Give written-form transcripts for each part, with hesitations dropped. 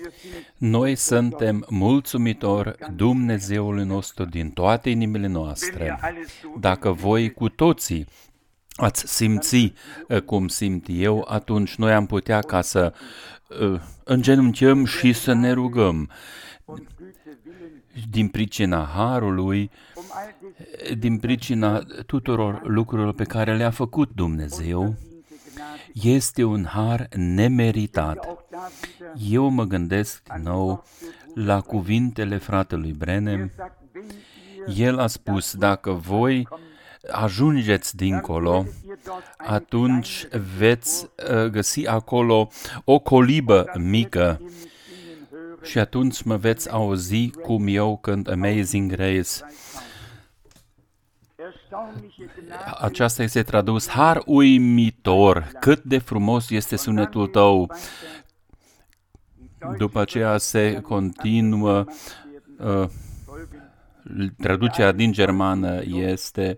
Noi suntem mulțumitori Dumnezeului nostru din toate inimile noastre. Dacă voi cu toții ați simți cum simt eu, atunci noi am putea ca să îngenunchiem și să ne rugăm din pricina harului, din pricina tuturor lucrurilor pe care le-a făcut Dumnezeu. Este un har nemeritat. Eu mă gândesc nou la cuvintele fratelui Branham. El a spus, dacă voi ajungeți dincolo, atunci veți găsi acolo o colibă mică și atunci mă veți auzi cum eu cânt Amazing Grace. Aceasta este tradus, har uimitor, cât de frumos este sunetul tău. După aceea se continuă, traducerea din germană este,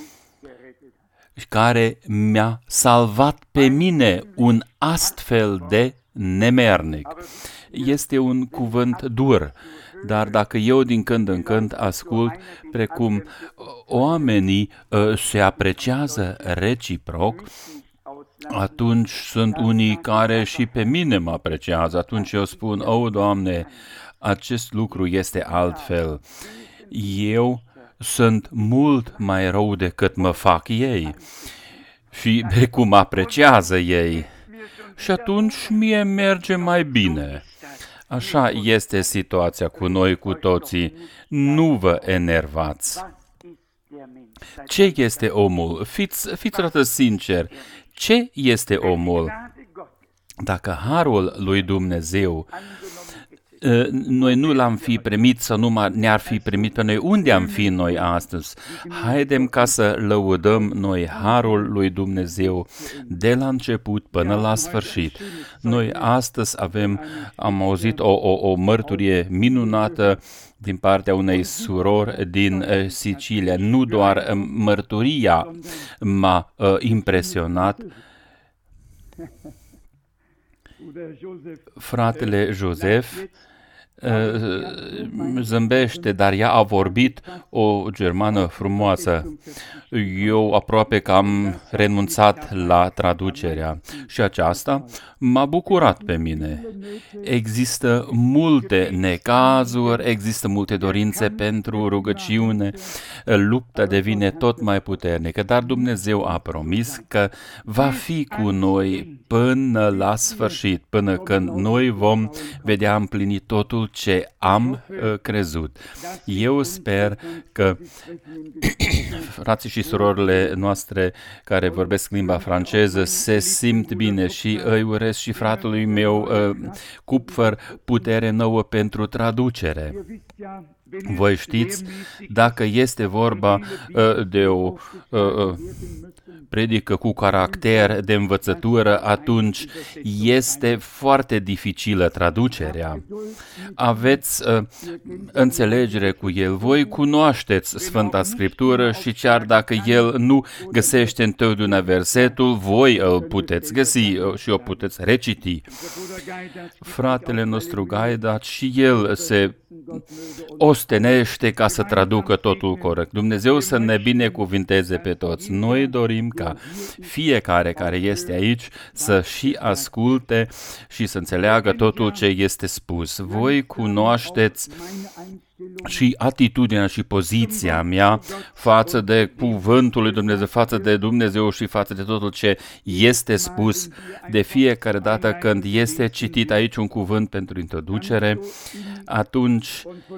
care mi-a salvat pe mine un astfel de nemernic. Este un cuvânt dur, dar dacă eu din când în când ascult precum oamenii se apreciază reciproc, atunci sunt unii care și pe mine mă apreciază. Atunci eu spun, Doamne, acest lucru este altfel. Eu sunt mult mai rău decât mă fac ei și cum apreciază ei. Și atunci mie merge mai bine. Așa este situația cu noi cu toții. Nu vă enervați. Ce este omul? Fiți odată sinceri. Ce este omul? Dacă harul lui Dumnezeu noi nu l-am fi primit sau nu ne-ar fi primit pe noi, unde am fi noi astăzi? Haidem ca să lăudăm noi harul lui Dumnezeu de la început până la sfârșit. Noi astăzi am auzit o mărturie minunată din partea unei surori din Sicilia. Nu doar mărturia m-a impresionat. Fratele Joseph zâmbește, dar ea a vorbit o germană frumoasă. Eu aproape că am renunțat la traducerea și aceasta m-a bucurat pe mine. Există multe necazuri, există multe dorințe pentru rugăciune, lupta devine tot mai puternică, dar Dumnezeu a promis că va fi cu noi până la sfârșit, până când noi vom vedea împlinit totul ce am crezut. Eu sper că frații și surorile noastre care vorbesc limba franceză se simt bine și îi urez și fratelui meu Kupfer putere nouă pentru traducere. Voi știți, dacă este vorba de o predică cu caracter de învățătură, atunci este foarte dificilă traducerea. Aveți înțelegere cu el, voi cunoașteți Sfânta Scriptură și chiar dacă el nu găsește întotdeauna versetul, voi îl puteți găsi și o puteți reciti. Fratele nostru Gaidat și el se ostenește ca să traducă totul corect. Dumnezeu să ne binecuvinteze pe toți. Noi dorim ca fiecare care este aici să și asculte și să înțeleagă totul ce este spus. Voi cunoașteți și atitudinea și poziția mea față de cuvântul lui Dumnezeu, față de Dumnezeu și față de totul ce este spus. De fiecare dată când este citit aici un cuvânt pentru introducere, atunci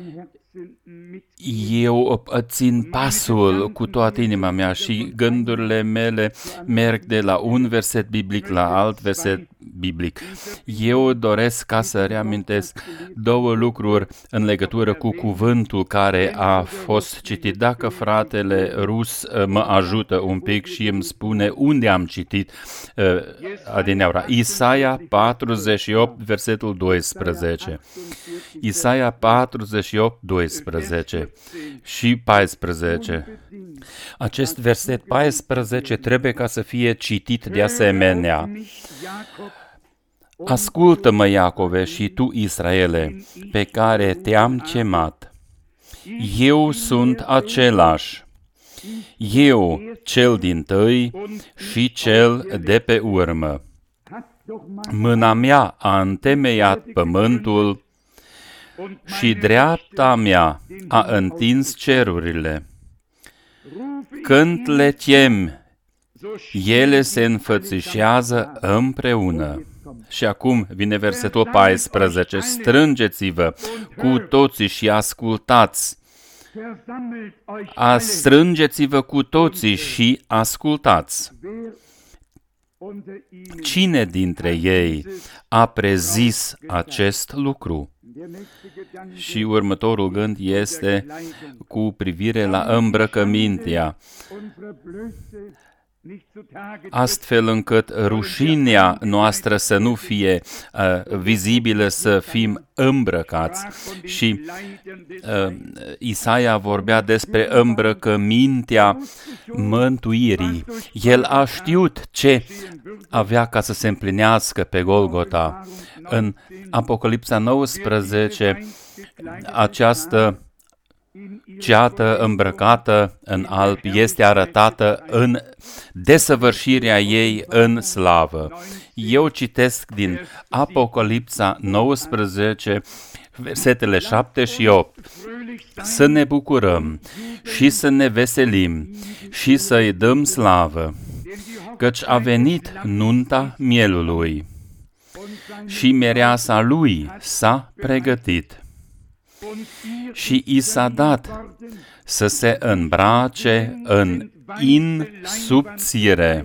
eu țin pasul cu toată inima mea și gândurile mele merg de la un verset biblic la alt verset biblic. Eu doresc ca să reamintesc două lucruri în legătură cu cuvântul care a fost citit. Dacă fratele rus mă ajută un pic și îmi spune unde am citit adineaura. Isaia 48, versetul 12. Isaia 48, 12 și 14. Acest verset 14 trebuie ca să fie citit de asemenea. Ascultă-mă, Iacove, și tu, Israele, pe care te-am chemat. Eu sunt același. Eu, cel dintâi și cel de pe urmă. Mâna mea a întemeiat pământul și dreapta mea a întins cerurile. Când le chem, ele se înfățișează împreună. Și acum vine versetul 14. Strângeți-vă cu toții și ascultați. Strângeți-vă cu toții și ascultați. Cine dintre ei a prezis acest lucru? Și următorul gând este cu privire la îmbrăcămintea, astfel încât rușinea noastră să nu fie vizibilă, să fim îmbrăcați. Și Isaia vorbea despre îmbrăcămintea mântuirii. El a știut ce avea ca să se împlinească pe Golgota. În Apocalipsa 19, această ceată îmbrăcată în alb este arătată în desăvârșirea ei în slavă. Eu citesc din Apocalipsa 19, versetele 7 și 8. Să ne bucurăm și să ne veselim și să-i dăm slavă, căci a venit nunta mielului și mireasa lui s-a pregătit. Și i s-a dat să se îmbrace în in subțire,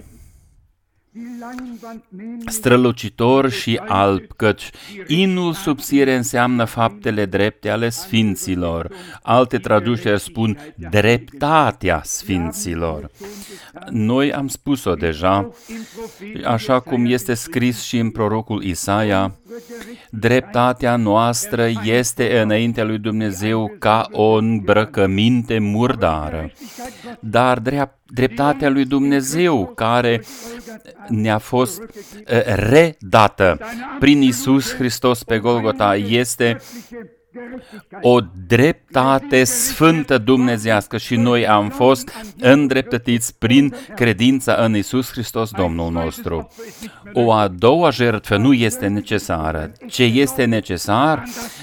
strălucitor și alb, căci inul subțire înseamnă faptele drepte ale sfinților. Alte traduceri spun dreptatea sfinților. Noi am spus-o deja, așa cum este scris și în prorocul Isaia, dreptatea noastră este înaintea lui Dumnezeu ca o îmbrăcăminte murdară, dar dreptatea lui Dumnezeu care ne-a fost redată prin Iisus Hristos pe Golgota este o dreptate sfântă dumnezeiască și noi am fost îndreptățiți prin credința în Iisus Hristos, Domnul nostru. O a doua jertfă nu este necesară. Ce este necesar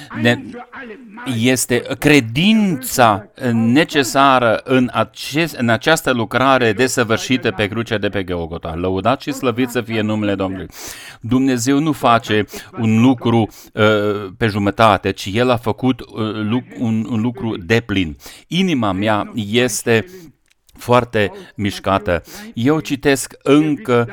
este credința necesară în această lucrare desăvârșită pe crucea de pe Golgota. Lăudat și slăvit să fie numele Domnului. Dumnezeu nu face un lucru pe jumătate, ci El a făcut un lucru deplin. Inima mea este foarte mișcată. Eu citesc încă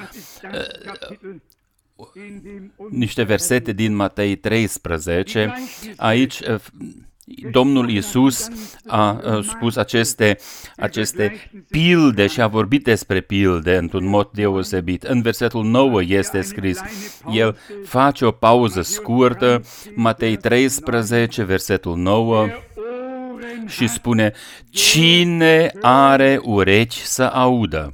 niște versete din Matei 13. Aici Domnul Iisus a spus aceste pilde și a vorbit despre pilde într-un mod deosebit. În versetul 9 este scris, El face o pauză scurtă, Matei 13, versetul 9, și spune, cine are urechi să audă?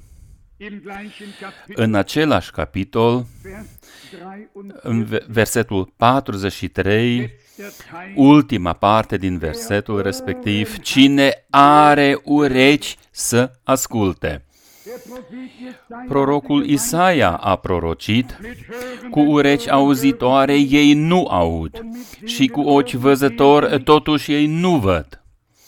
În același capitol, în versetul 43, ultima parte din versetul respectiv, cine are urechi să asculte. Prorocul Isaia a prorocit, cu urechi auzitoare ei nu aud și cu ochi văzători totuși ei nu văd.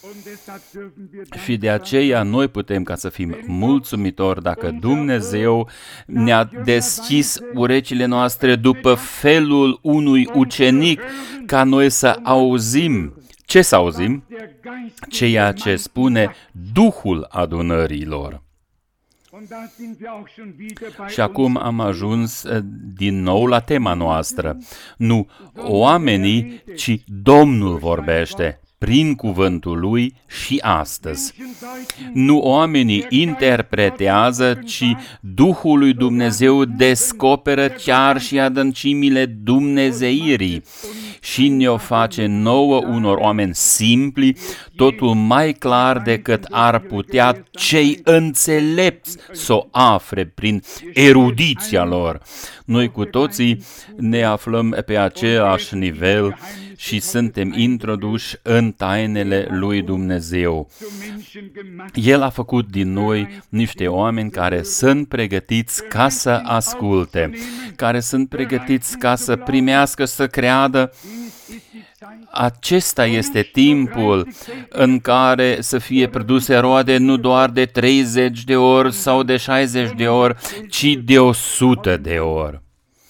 Și de aceea noi putem ca să fim mulțumitori dacă Dumnezeu ne-a deschis urechile noastre după felul unui ucenic ca noi să auzim. Ce să auzim? Ceea ce spune Duhul adunărilor. Și acum am ajuns din nou la tema noastră. Nu oamenii, ci Domnul vorbește prin cuvântul Lui și astăzi. Nu oamenii interpretează, ci Duhul lui Dumnezeu descoperă chiar și adâncimile dumnezeirii și ne-o face nouă unor oameni simpli, totul mai clar decât ar putea cei înțelepți să o afle prin erudiția lor. Noi cu toții ne aflăm pe același nivel și suntem introduși în tainele lui Dumnezeu. El a făcut din noi niște oameni care sunt pregătiți ca să asculte, care sunt pregătiți ca să primească, să creadă. Acesta este timpul în care să fie produse roade nu doar de 30 de ori sau de 60 de ori, ci de 100 de ori.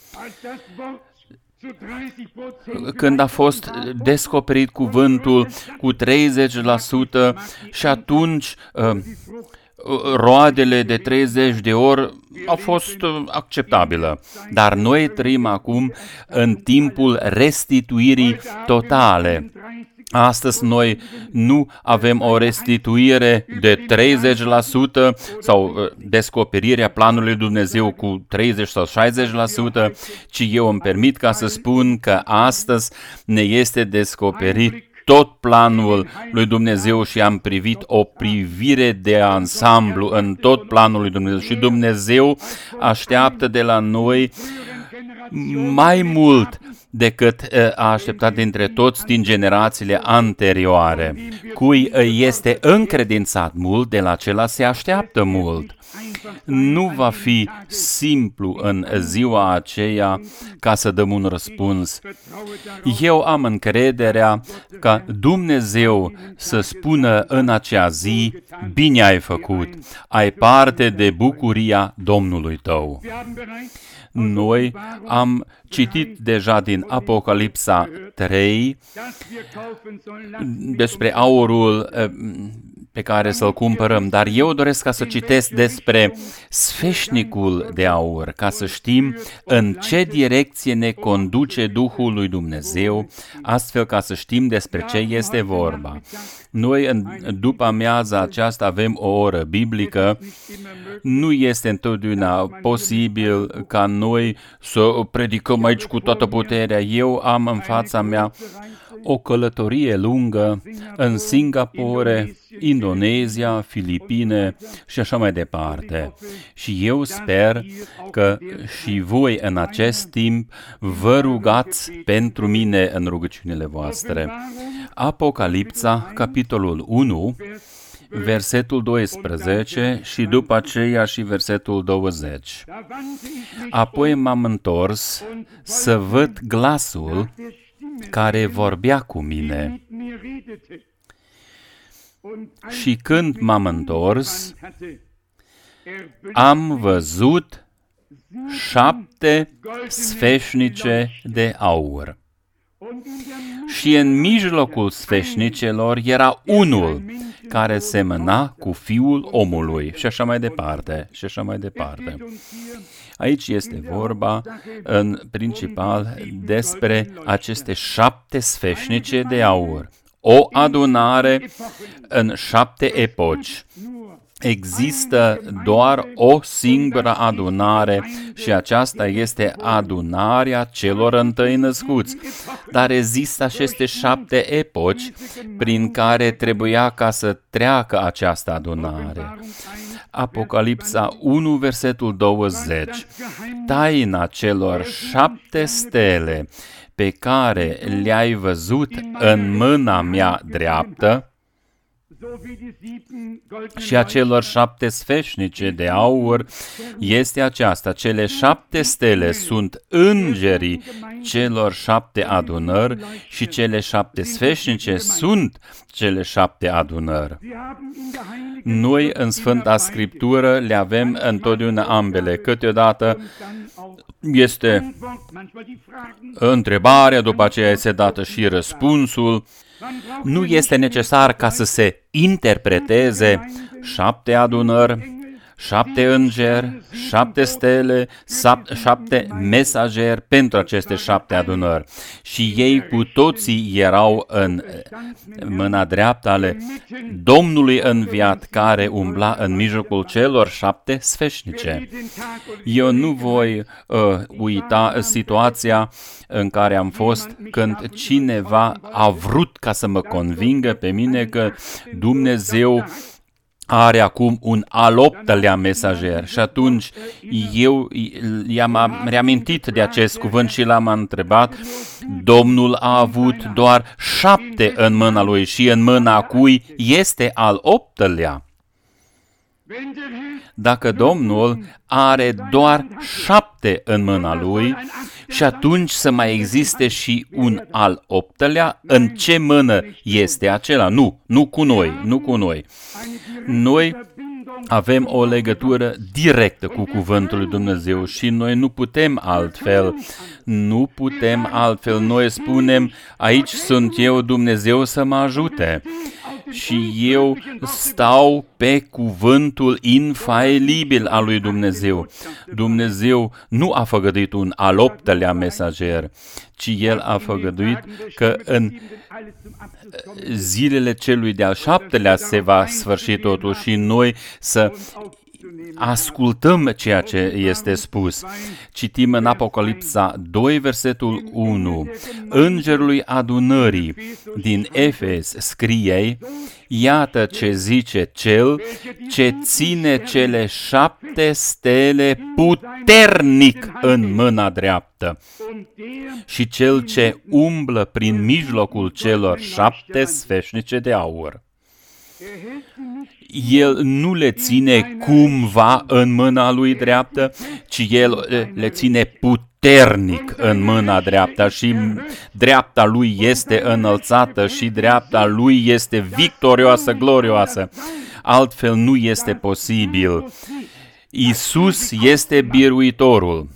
Când a fost descoperit cuvântul cu 30% și atunci roadele de 30 de ori au fost acceptabile. Dar noi trăim acum în timpul restituirii totale. Astăzi noi nu avem o restituire de 30% sau descoperirea planului Dumnezeu cu 30 sau 60%, ci eu îmi permit ca să spun că astăzi ne este descoperit tot planul lui Dumnezeu și am privit o privire de ansamblu în tot planul lui Dumnezeu. Și Dumnezeu așteaptă de la noi mai mult decât a așteptat dintre toți din generațiile anterioare. Cui este încredințat mult, de la acela se așteaptă mult. Nu va fi simplu în ziua aceea ca să dăm un răspuns. Eu am încrederea ca Dumnezeu să spună în acea zi, bine ai făcut, ai parte de bucuria Domnului tău. Noi am citit deja din Apocalipsa 3 despre aurul pe care să-l cumpărăm, dar eu doresc ca să citesc despre sfeșnicul de aur, ca să știm în ce direcție ne conduce Duhul lui Dumnezeu, astfel ca să știm despre ce este vorba. Noi, după amiaza aceasta, avem o oră biblică. Nu este întotdeauna posibil ca noi să predicăm aici cu toată puterea. Eu am în fața mea o călătorie lungă în Singapore, Indonezia, Filipine și așa mai departe. Și eu sper că și voi în acest timp vă rugați pentru mine în rugăciunile voastre. Apocalipsa, capitolul 1, versetul 12 și după aceea și versetul 20. Apoi m-am întors să văd glasul care vorbea cu mine. Și când m-am întors, am văzut 7 sfeșnice de aur. Și în mijlocul sfeșnicelor era unul care semăna cu Fiul omului și așa mai departe, și așa mai departe. Aici este vorba în principal despre aceste 7 sfeșnice de aur. O adunare în 7 epoci. Există doar o singură adunare și aceasta este adunarea celor întâi născuți. Dar există aceste 7 epoci prin care trebuia ca să treacă această adunare. Apocalipsa 1, versetul 20. Taina celor 7 stele pe care le-ai văzut în mâna mea dreaptă și a celor 7 sfeșnice de aur este aceasta. Cele 7 stele sunt îngerii celor 7 adunări și cele 7 sfeșnice sunt cele 7 adunări. Noi în Sfânta Scriptură le avem întotdeauna ambele. Câteodată este întrebarea, după aceea este dată și răspunsul. Nu este necesar ca să se interpreteze 7 adunări, 7 îngeri, 7 stele, 7 mesageri pentru aceste 7 adunări. Și ei cu toții erau în mâna dreaptă ale Domnului înviat care umbla în mijlocul celor 7 sfeșnice. Eu nu voi uita situația în care am fost când cineva a vrut ca să mă convingă pe mine că Dumnezeu are acum un al optelea mesager. Și atunci eu i-am reamintit de acest cuvânt și l-am întrebat. Domnul a avut doar 7 în mâna lui și în mâna cui este al optelea? Dacă Domnul are doar 7 în mâna lui și atunci să mai existe și un al optelea, în ce mână este acela? Nu cu noi. Noi avem o legătură directă cu cuvântul lui Dumnezeu și noi nu putem altfel. Noi spunem, aici sunt eu, Dumnezeu să mă ajute. Și eu stau pe cuvântul infailibil al lui Dumnezeu. Dumnezeu nu a făgăduit un al optelea mesager, ci El a făgăduit că în zilele celui de-al 7-lea se va sfârși totul și noi să ascultăm ceea ce este spus. Citim în Apocalipsa 2, versetul 1. Îngerului adunării din Efes scrie: iată ce zice cel ce ține cele 7 stele puternic în mâna dreaptă și cel ce umblă prin mijlocul celor 7 sfeșnice de aur. El nu le ține cumva în mâna lui dreaptă, ci El le ține puternic în mâna dreaptă și dreapta lui este înălțată și dreapta lui este victorioasă, glorioasă. Altfel nu este posibil. Iisus este biruitorul.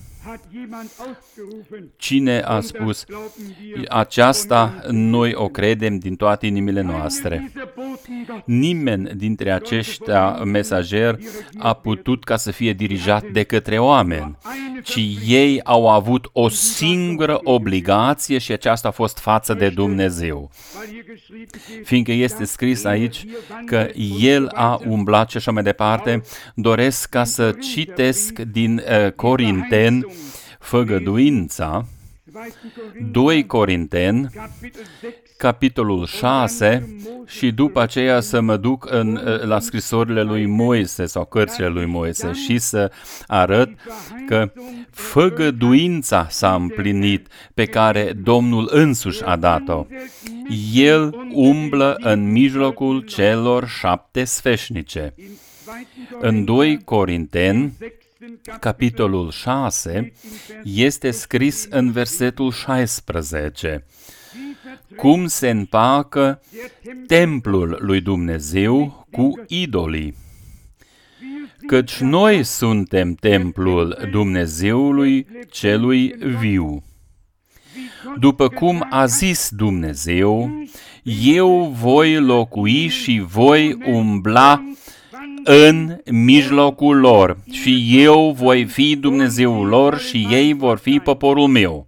Cine a spus aceasta? Noi o credem din toate inimile noastre. Nimeni dintre aceștia mesageri a putut ca să fie dirijat de către oameni, ci ei au avut o singură obligație și aceasta a fost față de Dumnezeu. Fiindcă este scris aici că El a umblat și așa mai departe, doresc ca să citesc din Corinteni făgăduința, 2 Corinteni, capitolul 6, și după aceea să mă duc la scrisorile lui Moise sau cărțile lui Moise și să arăt că făgăduința s-a împlinit pe care Domnul însuși a dat-o. El umblă în mijlocul celor 7 sfeșnice. În 2 Corinteni, capitolul 6, este scris în versetul 16. Cum se împacă templul lui Dumnezeu cu idolii? Căci noi suntem templul Dumnezeului celui viu. După cum a zis Dumnezeu, eu voi locui și voi umbla în mijlocul lor și eu voi fi Dumnezeul lor și ei vor fi poporul meu.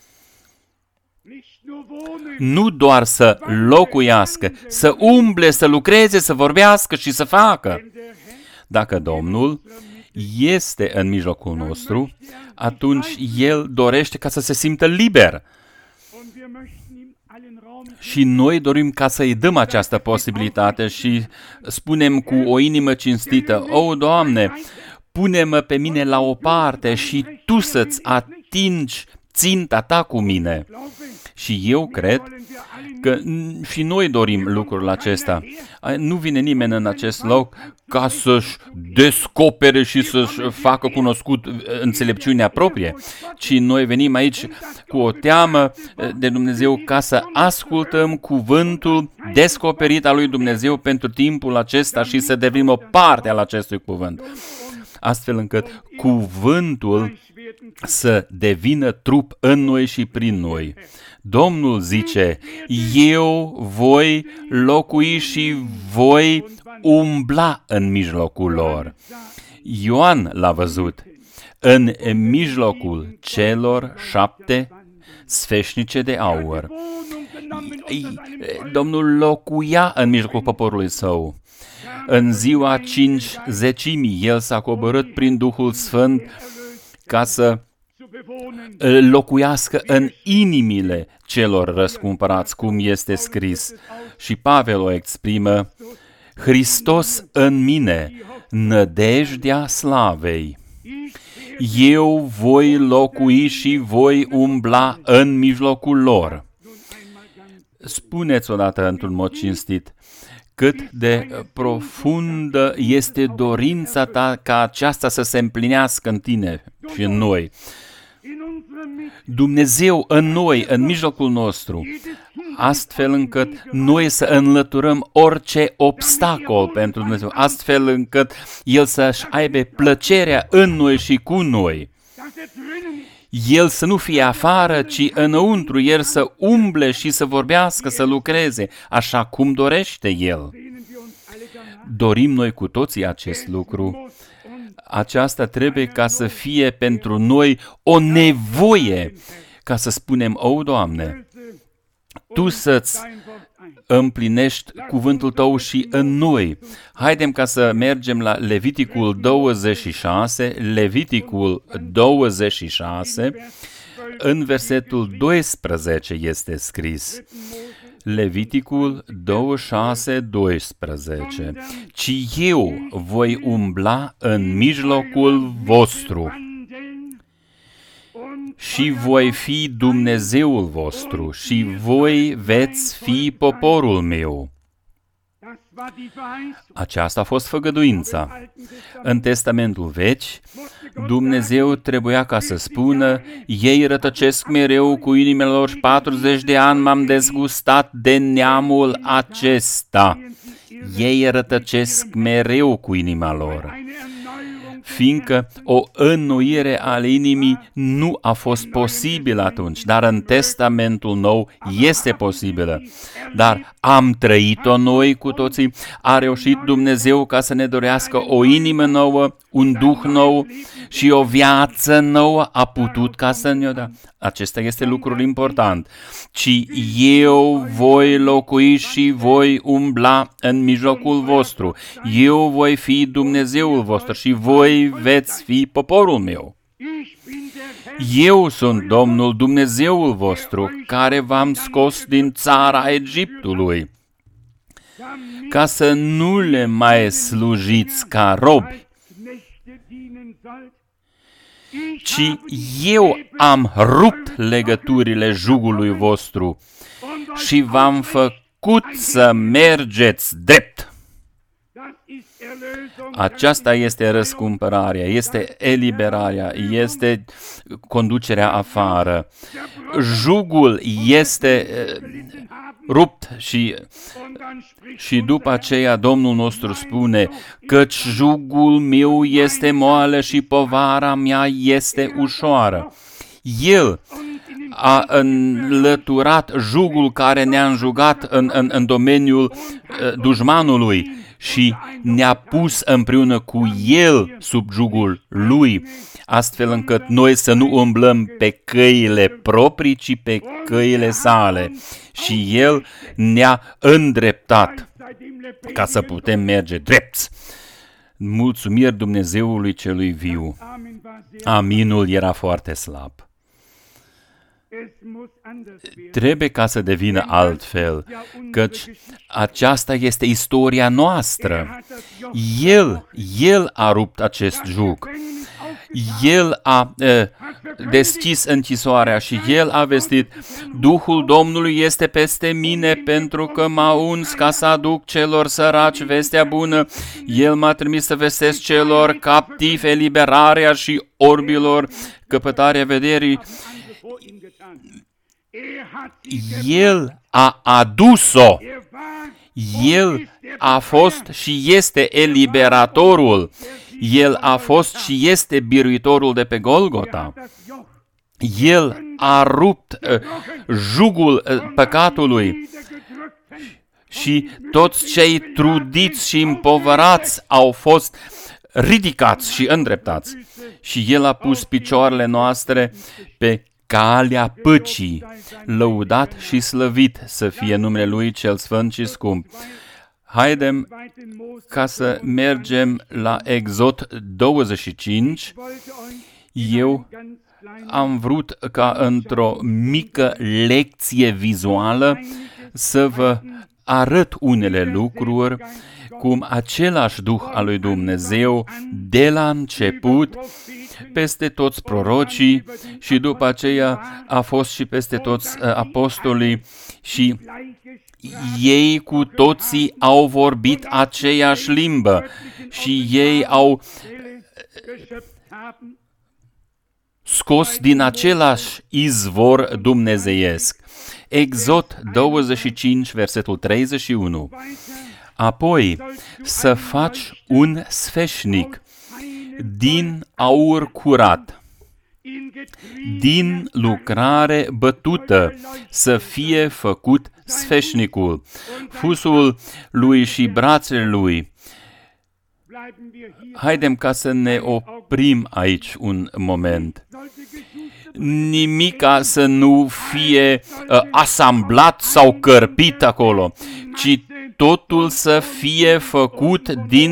Nu doar să locuiască, să umble, să lucreze, să vorbească și să facă. Dacă Domnul este în mijlocul nostru, atunci El dorește ca să se simtă liber. Și noi dorim ca să-i dăm această posibilitate și spunem cu o inimă cinstită: o, Doamne, pune-mă pe mine la o parte și Tu să-ți atingi ținta Ta cu mine. Și eu cred că și noi dorim lucrul acesta. Nu vine nimeni în acest loc ca să-și descopere și să-și facă cunoscut înțelepciunea proprie, ci noi venim aici cu o teamă de Dumnezeu ca să ascultăm cuvântul descoperit al lui Dumnezeu pentru timpul acesta și să devenim o parte al acestui cuvânt, astfel încât cuvântul să devină trup în noi și prin noi. Domnul zice: eu voi locui și voi umbla în mijlocul lor. Ioan l-a văzut în mijlocul celor 7 sfeșnice de aur. Domnul locuia în mijlocul poporului său. În ziua 50-zecimii, El s-a coborât prin Duhul Sfânt ca să locuiască în inimile celor răscumpărați, cum este scris. Și Pavel o exprimă: Hristos în mine, nădejdea slavei. Eu voi locui și voi umbla în mijlocul lor. Spuneți odată într-un mod cinstit, cât de profundă este dorința ta ca aceasta să se împlinească în tine și în noi. Dumnezeu în noi, în mijlocul nostru, astfel încât noi să înlăturăm orice obstacol pentru Dumnezeu, astfel încât El să-și aibă plăcerea în noi și cu noi. El să nu fie afară, ci înăuntru, El să umble și să vorbească, să lucreze, așa cum dorește El. Dorim noi cu toții acest lucru. Aceasta trebuie ca să fie pentru noi o nevoie, ca să spunem, o, Doamne, Tu să-ți împlinești cuvântul Tău și în noi. Haidem ca să mergem la Leviticul 26, Leviticul 26, în versetul 12 este scris. Leviticul 26, 12. Ci eu voi umbla în mijlocul vostru și voi fi Dumnezeul vostru și voi veți fi poporul meu. Aceasta a fost făgăduința. În Testamentul Vechi, Dumnezeu trebuia ca să spună, ei rătăcesc mereu cu inimile lor și 40 de ani m-am dezgustat de neamul acesta. Ei rătăcesc mereu cu inima lor, fiindcă o înnoire ale inimii nu a fost posibilă atunci, dar în Testamentul Nou este posibilă. Dar am trăit-o noi cu toții, a reușit Dumnezeu ca să ne dorească o inimă nouă, un duh nou și o viață nouă a putut ca să ne-o dea. Acesta este lucrul important. Ci eu voi locui și voi umbla în mijlocul vostru. Eu voi fi Dumnezeul vostru și voi veți fi poporul meu. Eu sunt Domnul Dumnezeul vostru, care v-am scos din țara Egiptului, ca să nu le mai slujiți ca robi, ci eu am rupt legăturile jugului vostru și v-am făcut să mergeți drept. Aceasta este răscumpărarea, este eliberarea, este conducerea afară. Jugul este rupt și după aceea Domnul nostru spune, căci jugul meu este moale și povara mea este ușoară. El a înlăturat jugul care ne-a înjugat în domeniul dușmanului și ne-a pus împreună cu El sub jugul Lui, astfel încât noi să nu umblăm pe căile proprii, ci pe căile sale. Și El ne-a îndreptat ca să putem merge drepți. Mulțumiri Dumnezeului celui viu. Aminul era foarte slab. Trebuie ca să devină altfel, căci aceasta este istoria noastră. El a rupt acest jug. El a deschis închisoarea și El a vestit, Duhul Domnului este peste mine pentru că m-a uns ca să aduc celor săraci vestea bună. El m-a trimis să vestesc celor captivi eliberarea și orbilor căpătarea vederii. El a adus-o. El a fost și este eliberatorul. El a fost și este biruitorul de pe Golgota. El a rupt jugul păcatului și toți cei trudiți și împovărați au fost ridicați și îndreptați. Și El a pus picioarele noastre pe calea păcii, lăudat și slăvit să fie numele Lui cel sfânt și scump. Haidem ca să mergem la Exod 25. Eu am vrut ca într-o mică lecție vizuală să vă arăt unele lucruri, cum același Duh al lui Dumnezeu de la început peste toți prorocii și după aceea a fost și peste toți apostolii și ei cu toții au vorbit aceeași limbă și ei au scos din același izvor dumnezeiesc. Exod 25, versetul 31. Apoi să faci un sfeșnic din aur curat, din lucrare bătută să fie făcut sfeșnicul, fusul lui și brațele lui. Haidem ca să ne oprim aici un moment. Nimica să nu fie asamblat sau cărpit acolo, ci totul să fie făcut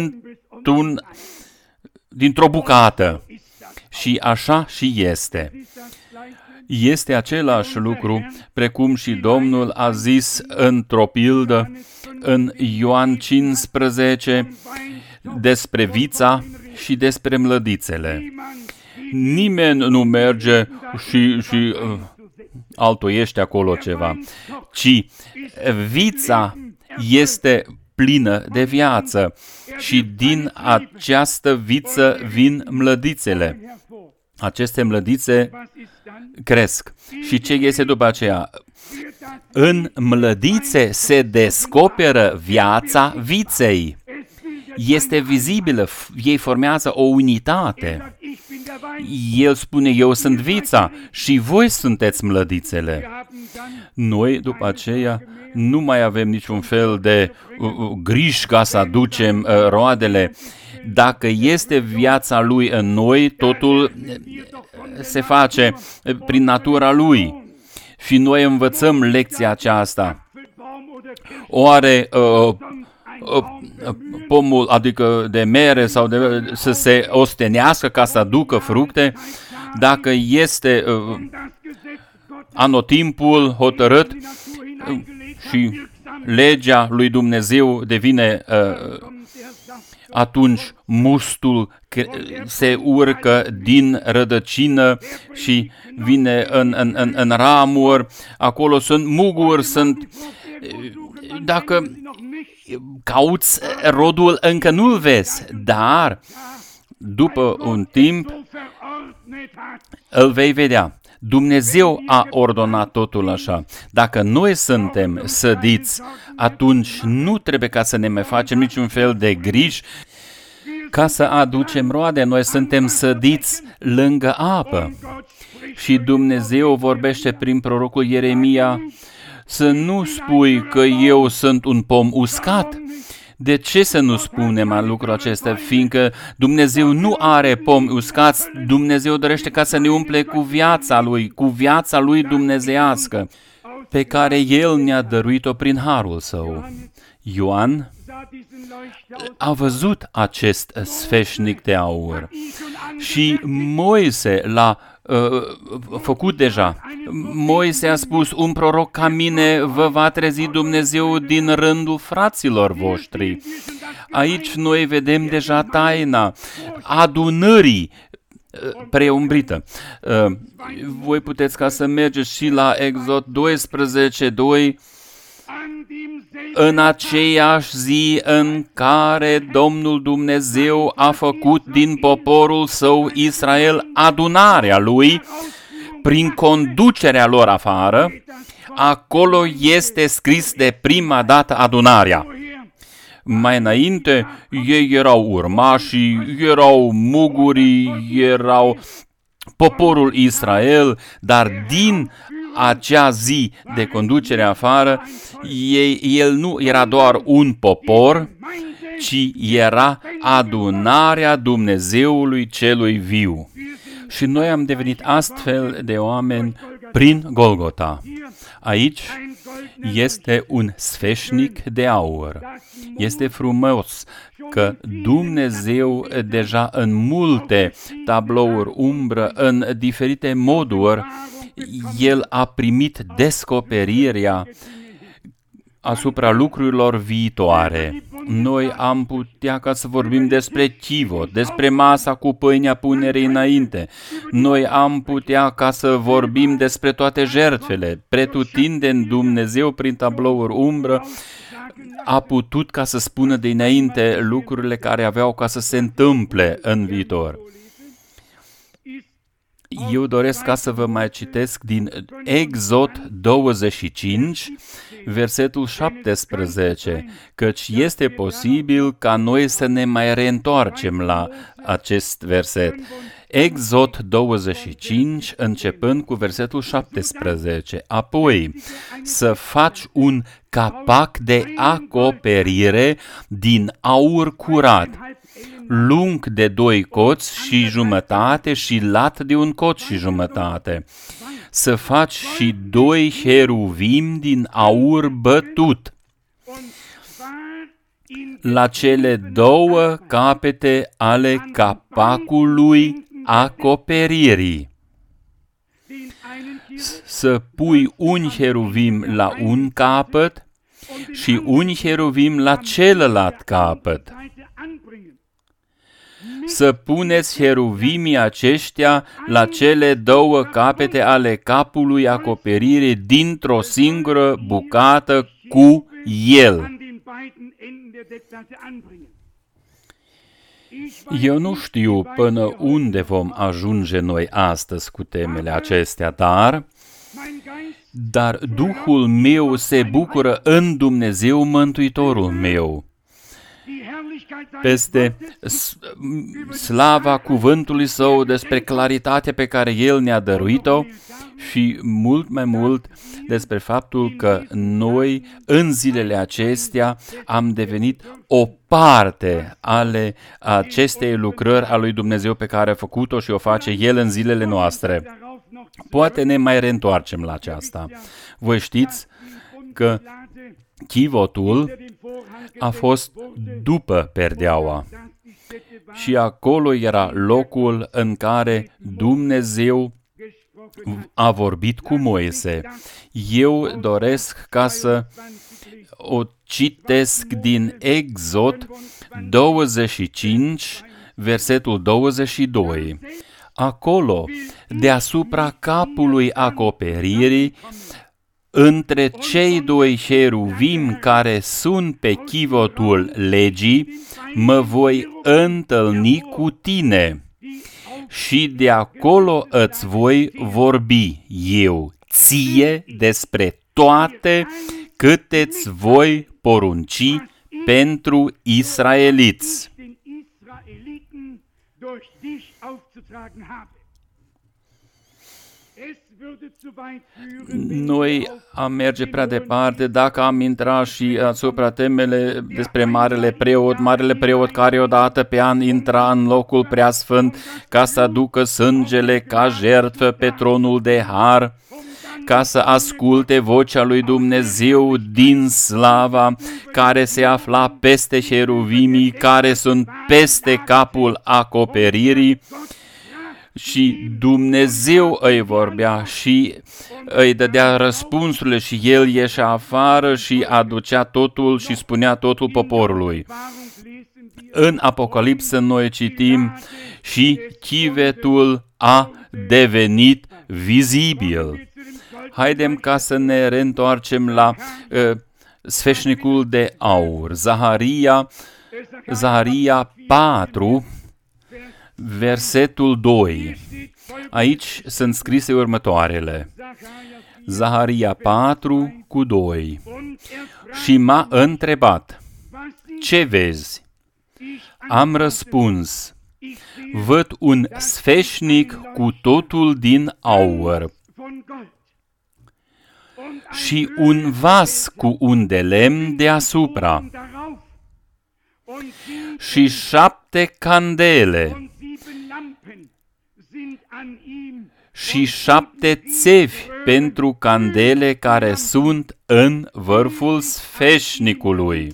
dintr-o bucată. Și așa și este. Este același lucru, precum și Domnul a zis într-o pildă în Ioan 15 despre vița și despre mlădițele. Nimeni nu merge și altoiește acolo ceva, ci vița este plină de viață și din această viță vin mlădițele. Aceste mlădițe cresc. Și ce iese după aceea? În mlădițe se descoperă viața viței. Este vizibilă, ei formează o unitate. El spune, eu sunt vița și voi sunteți mlădițele. Noi, după aceea, nu mai avem niciun fel de griji ca să aducem roadele. Dacă este viața lui în noi, totul se face prin natura lui. Și noi învățăm lecția aceasta. Oare pomul, adică de mere sau să se ostenească ca să aducă fructe, dacă este anotimpul hotărât și legea lui Dumnezeu devine, atunci mustul se urcă din rădăcină și vine în ramuri, acolo sunt muguri, dacă cauți rodul, încă nu-l vezi, dar după un timp îl vei vedea. Dumnezeu a ordonat totul așa. Dacă noi suntem sădiți, atunci nu trebuie ca să ne mai facem niciun fel de griji ca să aducem roade. Noi suntem sădiți lângă apă. Și Dumnezeu vorbește prin prorocul Ieremia să nu spui că eu sunt un pom uscat. De ce să nu spunem lucrul acesta? Fiindcă Dumnezeu nu are pomi uscați, Dumnezeu dorește ca să ne umple cu viața Lui dumnezeiască, pe care El ne-a dăruit-o prin harul Său. Ioan a văzut acest sfeșnic de aur și Moise l-a făcut deja. Moise a spus, un proroc ca mine vă va trezi Dumnezeu din rândul fraților voștri. Aici noi vedem deja taina adunării preumbrită. Voi puteți ca să mergeți și la Exod 12:2, în aceeași zi în care Domnul Dumnezeu a făcut din poporul său Israel adunarea lui, prin conducerea lor afară, acolo este scris de prima dată adunarea. Mai înainte, ei erau urmașii, erau mugurii, erau poporul Israel, dar din acea zi de conducere afară, el nu era doar un popor, ci era adunarea Dumnezeului celui viu. Și noi am devenit astfel de oameni prin Golgota. Aici este un sfeșnic de aur. Este frumos că Dumnezeu deja în multe tablouri umbră, în diferite moduri, El a primit descoperirea asupra lucrurilor viitoare. Noi am putea ca să vorbim despre chivot, despre masa cu pâinea punerii înainte. Noi am putea ca să vorbim despre toate jertfele. Pretutindeni Dumnezeu prin tablouri umbră a putut ca să spună de înainte lucrurile care aveau ca să se întâmple în viitor. Eu doresc ca să vă mai citesc din Exod 25, versetul 17, căci este posibil ca noi să ne mai reîntoarcem la acest verset. Exod 25, începând cu versetul 17. Apoi, să faci un capac de acoperire din aur curat, lung de 2 coți și jumătate și lat de 1 cot și jumătate. Să faci și 2 heruvim din aur bătut la cele 2 capete ale capacului acoperirii. Să pui un heruvim la un capăt și un heruvim la celălalt capăt. Să puneți heruvimii aceștia la cele 2 capete ale capului acoperirii dintr-o singură bucată cu el. Eu nu știu până unde vom ajunge noi astăzi cu temele acestea, dar Duhul meu se bucură în Dumnezeu Mântuitorul meu. Peste slava cuvântului Său, despre claritatea pe care El ne-a dăruit-o și mult mai mult despre faptul că noi în zilele acestea am devenit o parte ale acestei lucrări a lui Dumnezeu pe care a făcut-o și o face El în zilele noastre. Poate ne mai reîntoarcem la aceasta. Voi știți că chivotul a fost după perdeaua și acolo era locul în care Dumnezeu a vorbit cu Moise. Eu doresc ca să o citesc din Exod 25, versetul 22. Acolo, deasupra capului acoperirii, între cei 2 heruvim care sunt pe chivotul legii, mă voi întâlni cu tine și de acolo îți voi vorbi eu ție despre toate câte-ți voi porunci pentru israeliți. Noi am merge prea departe dacă am intrat și asupra temele despre Marele Preot care odată pe an intra în locul preasfânt ca să aducă sângele ca jertfă pe tronul de har, ca să asculte vocea lui Dumnezeu din slava care se afla peste heruvimii care sunt peste capul acoperirii. Și Dumnezeu îi vorbea și îi dădea răspunsurile și el ieșea afară și aducea totul și spunea totul poporului. În Apocalipsă noi citim și chivetul a devenit vizibil. Haidem ca să ne reîntoarcem la sfeșnicul de aur. Zaharia 4, versetul 2. Aici sunt scrise următoarele. Zaharia 4 cu 2. Și m-a întrebat, ce vezi? Am răspuns, văd un sfeșnic cu totul din aur și un vas cu un de lemn deasupra și 7 candele și 7 țevi pentru candele care sunt în vârful sfeșnicului.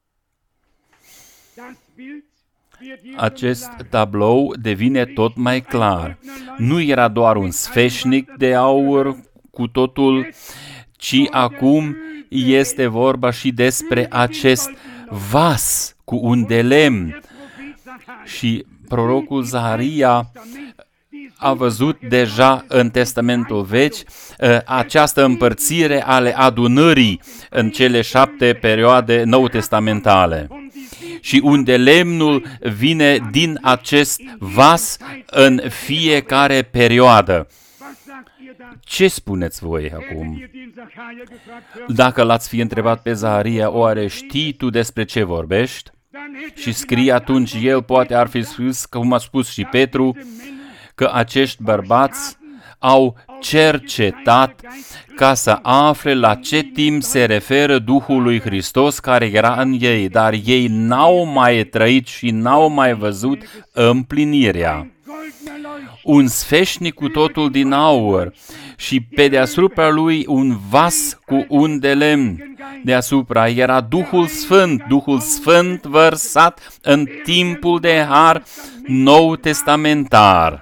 Acest tablou devine tot mai clar. Nu era doar un sfeșnic de aur cu totul, ci acum este vorba și despre acest vas cu un de lemn. Și prorocul Zaharia a văzut deja în Testamentul Vechi această împărțire ale adunării în cele 7 perioade nou-testamentale. Și unde lemnul vine din acest vas în fiecare perioadă. Ce spuneți voi acum? Dacă l-ați fi întrebat pe Zaharia, oare știi tu despre ce vorbești? Și scrie atunci el, poate ar fi spus, cum a spus și Petru, că acești bărbați au cercetat ca să afle la ce timp se referă Duhul lui Hristos care era în ei, dar ei n-au mai trăit și n-au mai văzut împlinirea. Un sfeșnic cu totul din aur și pe deasupra lui un vas cu un de lemn. Deasupra era Duhul Sfânt vărsat în timpul de har nou testamentar.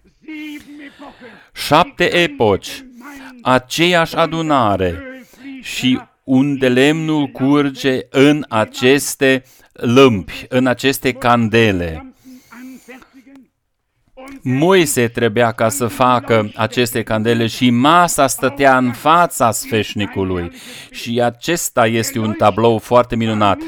7 epoci, aceeași adunare și unde lemnul curge în aceste lămpi, în aceste candele. Moise trebuia ca să facă aceste candele și masa stătea în fața sfeșnicului. Și acesta este un tablou foarte minunat.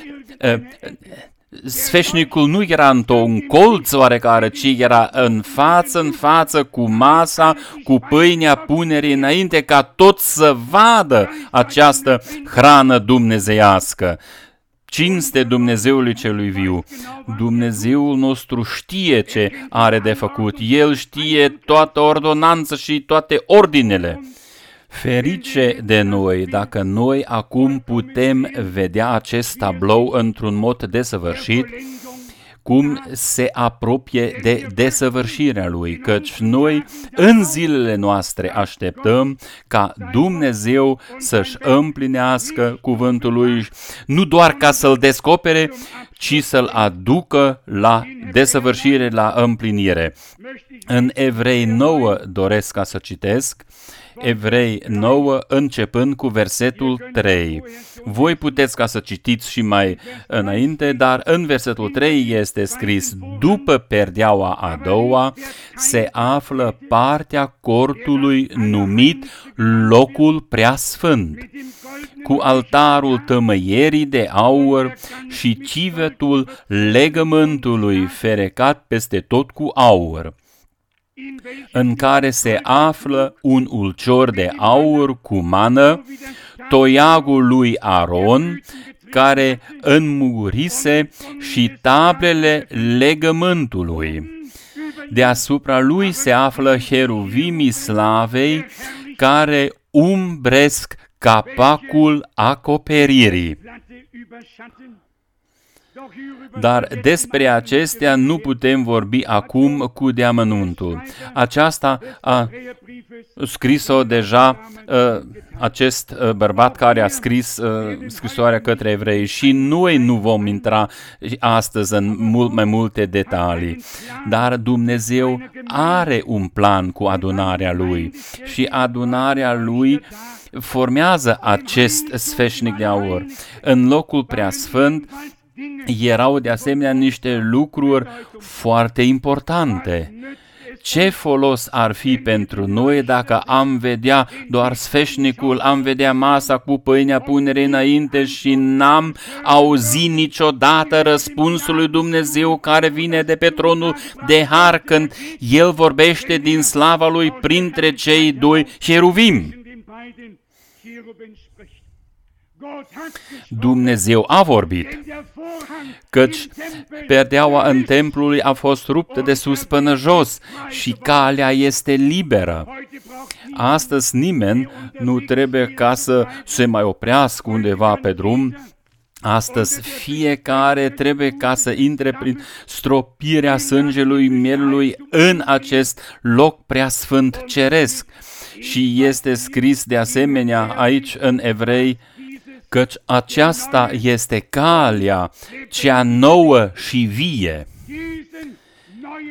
Sfeșnicul nu era într-un colț oarecare, ci era în față cu masa, cu pâinea punerii înainte, ca toți să vadă această hrană dumnezeiască. Cinste Dumnezeului celui viu. Dumnezeul nostru știe ce are de făcut. El știe toată ordonanță și toate ordinele. Ferice de noi dacă noi acum putem vedea acest tablou într-un mod desăvârșit, cum se apropie de desăvârșirea lui, căci noi în zilele noastre așteptăm ca Dumnezeu să-și împlinească cuvântul lui, nu doar ca să-l descopere, ci să-l aducă la desăvârșire, la împlinire. În Evrei 9 doresc ca să citesc, Evrei 9, începând cu versetul 3. Voi puteți ca să citiți și mai înainte, dar în versetul 3 este scris: după perdeaua a doua se află partea cortului numit locul preasfânt, cu altarul tămăierii de aur și civetul legământului ferecat peste tot cu aur, în care se află un ulcior de aur cu mană, toiagul lui Aron, care înmurise, și tablele legământului. Deasupra lui se află heruvimii slavei, care umbresc capacul acoperirii. Dar despre acestea nu putem vorbi acum cu deamănuntul. Aceasta a scris-o deja acest bărbat care a scris scrisoarea către evrei și noi nu vom intra astăzi în mult mai multe detalii. Dar Dumnezeu are un plan cu adunarea Lui și adunarea Lui formează acest sfeșnic de aur. În locul preasfânt erau de asemenea niște lucruri foarte importante. Ce folos ar fi pentru noi dacă am vedea doar sfeșnicul, am vedea masa cu pâinea punerii înainte și n-am auzit niciodată răspunsul lui Dumnezeu care vine de pe tronul de har când El vorbește din slava Lui printre cei doi cheruvim? Dumnezeu a vorbit, căci perdeaua în templul a fost ruptă de sus până jos și calea este liberă. Astăzi nimeni nu trebuie ca să se mai oprească undeva pe drum. Astăzi fiecare trebuie ca să intre prin stropirea sângelui mielului în acest loc preasfânt ceresc. Și este scris de asemenea aici în Evrei, căci aceasta este calea, cea nouă și vie.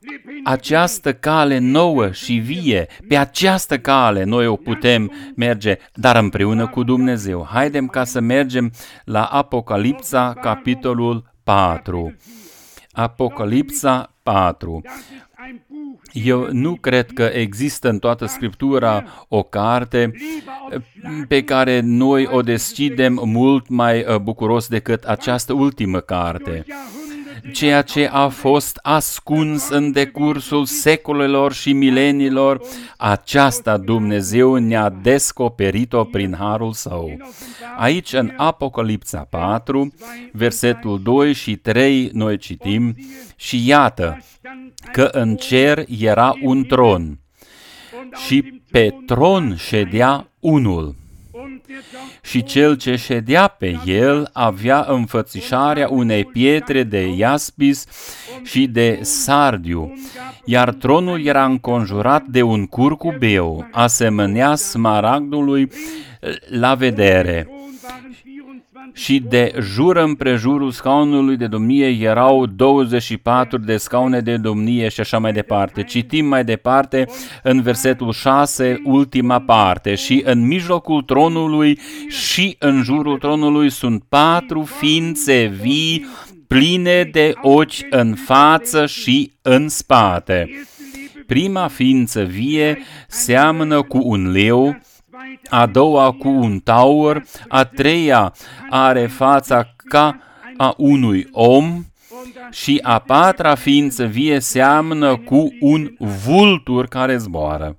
această cale nouă și vie, pe această cale noi o putem merge, dar împreună cu Dumnezeu. Haidem ca să mergem la Apocalipsa, capitolul 4. Apocalipsa 4. Eu nu cred că există în toată Scriptura o carte pe care noi o deschidem mult mai bucuros decât această ultimă carte. Ceea ce a fost ascuns în decursul secolelor și mileniilor, aceasta Dumnezeu ne-a descoperit-o prin harul Său. Aici, în Apocalipsa 4, versetul 2 și 3, noi citim: și iată că în cer era un tron și pe tron ședea unul. Și cel ce ședea pe el avea înfățișarea unei pietre de iaspis și de sardiu, iar tronul era înconjurat de un curcubeu, asemănea smaragdului la vedere. Și de jur împrejurul scaunului de domnie erau 24 de scaune de domnie și așa mai departe. Citim mai departe în versetul 6, ultima parte. Și în mijlocul tronului și în jurul tronului sunt 4 ființe vii, pline de ochi în față și în spate. Prima ființă vie seamănă cu un leu, a doua cu un taur, a treia are fața ca a unui om și a patra ființă vie seamănă cu un vultur care zboară.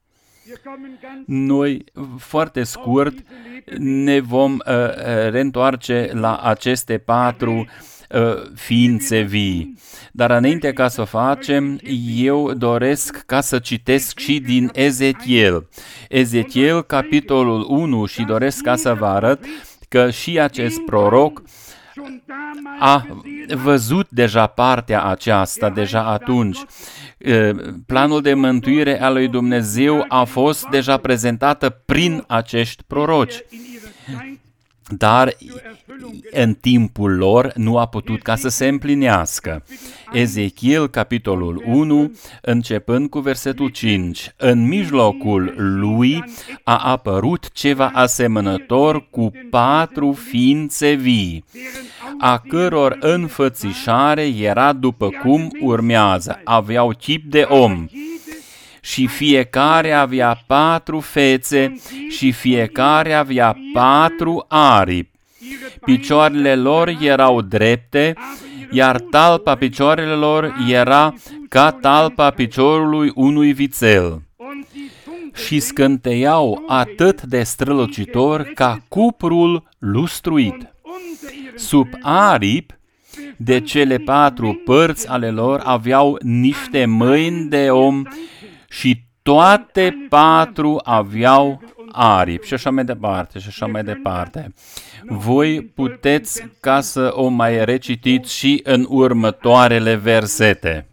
Noi, foarte scurt, ne vom reîntoarce la aceste 4 ființe vii. Dar înainte ca să o facem, eu doresc ca să citesc și din Ezechiel. Ezechiel, capitolul 1, și doresc ca să vă arăt că și acest proroc a văzut deja partea aceasta, deja atunci. Planul de mântuire al lui Dumnezeu a fost deja prezentată prin acești proroci. Dar în timpul lor nu a putut ca să se împlinească. Ezechiel, capitolul 1, începând cu versetul 5. În mijlocul lui a apărut ceva asemănător cu 4 ființe vii, a căror înfățișare era după cum urmează. Aveau chip de om. Și fiecare avea 4 fețe și fiecare avea 4 aripi. Picioarele lor erau drepte, iar talpa picioarelor era ca talpa piciorului unui vițel. Și scânteiau atât de strălucitor ca cuprul lustruit. Sub aripi, de cele 4 părți ale lor, aveau niște mâini de om și toate 4 aveau aripi și așa mai departe, și așa mai departe. Voi puteți ca să o mai recitiți și în următoarele versete.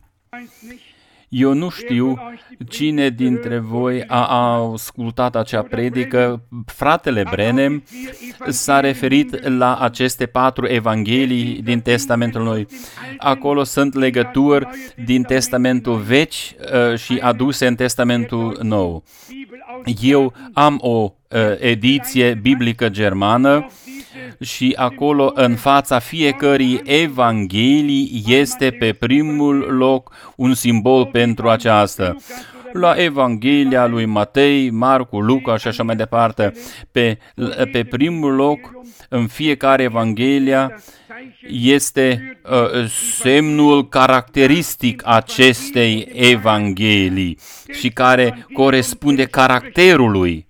Eu nu știu cine dintre voi a ascultat acea predică. Fratele Branham s-a referit la aceste 4 evanghelii din Testamentul Nou. Acolo sunt legături din Testamentul Vechi și aduse în Testamentul Nou. Eu am o ediție biblică germană și acolo, în fața fiecărei evanghelii, este pe primul loc un simbol pentru aceasta. La Evanghelia lui Matei, Marcu, Luca și așa mai departe, pe primul loc, în fiecare Evanghelia, este semnul caracteristic acestei evanghelii și care corespunde caracterului.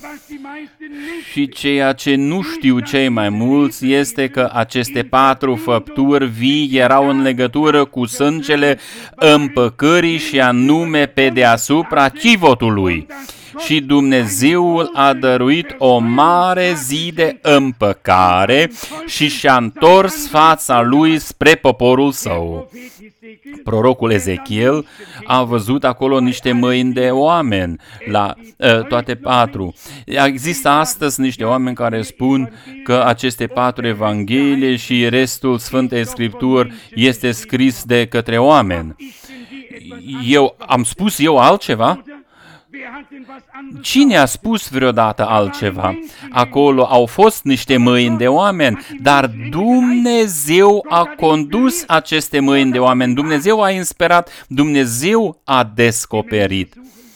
Și ceea ce nu știu cei mai mulți este că aceste 4 făpturi vii erau în legătură cu sângele împăcării și anume pe deasupra chivotului. Și Dumnezeul a dăruit o mare zi de împăcare și și-a întors fața lui spre poporul său. Prorocul Ezechiel a văzut acolo niște mâini de oameni la toate 4. Există astăzi niște oameni care spun că aceste 4 evanghelii și restul Sfântei Scripturi este scris de către oameni. am spus eu altceva? Cine a spus vreodată altceva? Acolo au fost niște mâini de oameni, dar Dumnezeu a condus aceste mâini de oameni. Dumnezeu a inspirat, Dumnezeu a descoperit.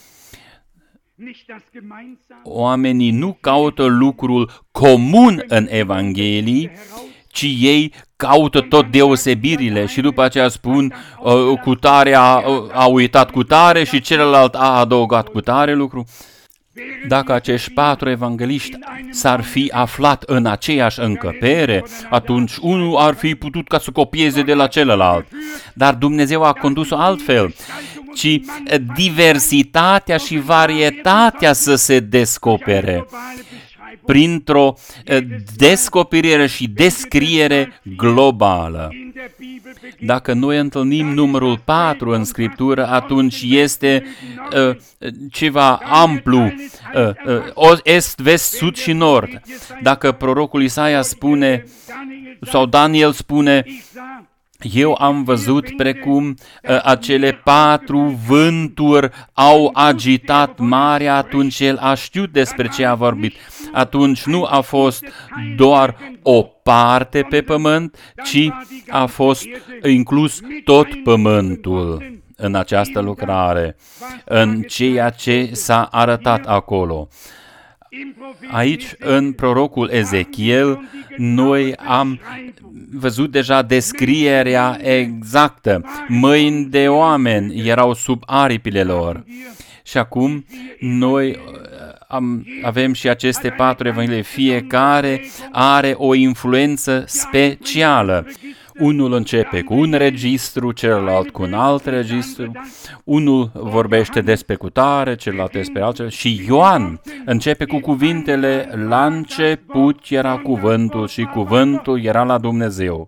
Oamenii nu caută lucrul comun în Evanghelii, ci ei caută tot deosebirile și după aceea spun cutare a uitat cutare și celălalt a adăugat cutare lucru. Dacă acești 4 evangeliști s-ar fi aflat în aceeași încăpere, atunci unul ar fi putut ca să copieze de la celălalt. Dar Dumnezeu a condus-o altfel, ci diversitatea și varietatea să se descopere printr-o descoperire și descriere globală. Dacă noi întâlnim numărul 4 în Scriptură, atunci este ceva amplu, est, vest, sud și nord. Dacă prorocul Isaia spune, sau Daniel spune, eu am văzut precum acele 4 vânturi au agitat marea, atunci el a știut despre ce a vorbit. Atunci nu a fost doar o parte pe pământ, ci a fost inclus tot pământul în această lucrare, în ceea ce s-a arătat acolo. Aici, în prorocul Ezechiel, noi am văzut deja descrierea exactă. Mâini de oameni erau sub aripile lor. Și acum noi avem și aceste 4 evanghelii. Fiecare are o influență specială. Unul începe cu un registru, celălalt cu un alt registru, unul vorbește despre cutare, celălalt despre altceva și Ioan începe cu cuvintele, la început era cuvântul și cuvântul era la Dumnezeu.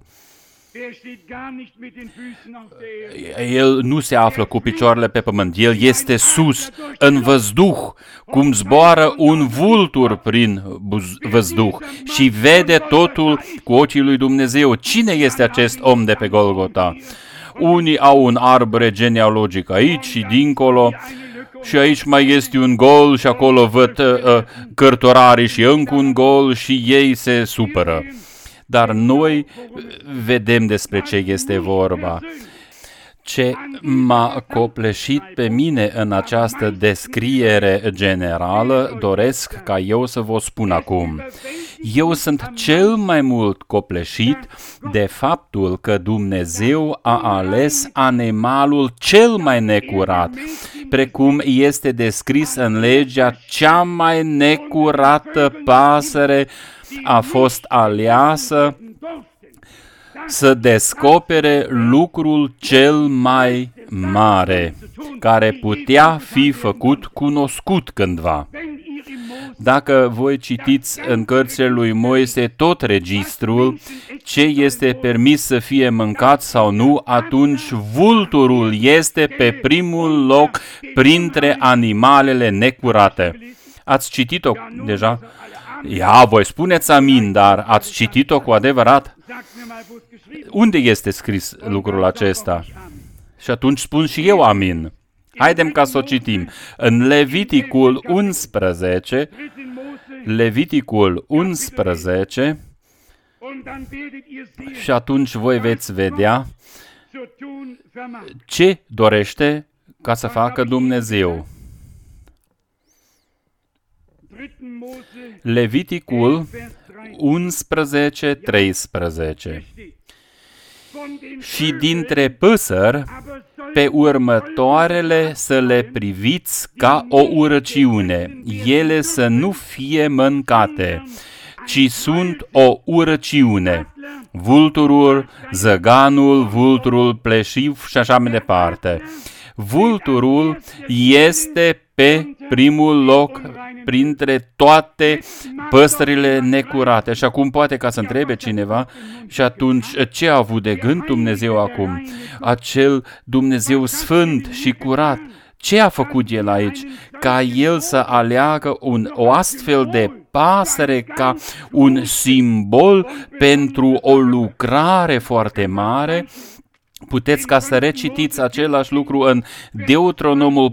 El nu se află cu picioarele pe pământ, el este sus, în văzduh, cum zboară un vultur prin văzduh și vede totul cu ochii lui Dumnezeu. Cine este acest om de pe Golgota? Unii au un arbre genealogic aici și dincolo, și aici mai este un gol și acolo văd cărturarii și încă un gol și ei se supără. Dar noi vedem despre ce este vorba. Ce m-a copleșit pe mine în această descriere generală, doresc ca eu să vă spun acum. Eu sunt cel mai mult copleșit de faptul că Dumnezeu a ales animalul cel mai necurat, precum este descris în legea, cea mai necurată pasăre a fost aleasă să descopere lucrul cel mai mare, care putea fi făcut cunoscut cândva. Dacă voi citiți în cărțile lui Moise tot registrul, ce este permis să fie mâncat sau nu, atunci vulturul este pe primul loc printre animalele necurate. Ați citit-o deja? Ia, voi spuneți amin, dar ați citit-o cu adevărat? Unde este scris lucrul acesta? Și atunci spun și eu amin. Haidem ca să o citim. În Leviticul 11, și atunci voi veți vedea ce dorește ca să facă Dumnezeu. Leviticul 11:13. Și dintre păsări, pe următoarele să le priviți ca o urăciune, ele să nu fie mâncate, ci sunt o urăciune. Vulturul, zăganul, vulturul pleșiv și așa mai departe. Vulturul este pe primul loc printre toate păsările necurate. Și acum poate ca să întrebe cineva, și atunci ce a avut de gând Dumnezeu acum? Acel Dumnezeu sfânt și curat, ce a făcut El aici? Ca El să aleagă o astfel de pasăre ca un simbol pentru o lucrare foarte mare, Puteți ca să recitiți același lucru în Deuteronomul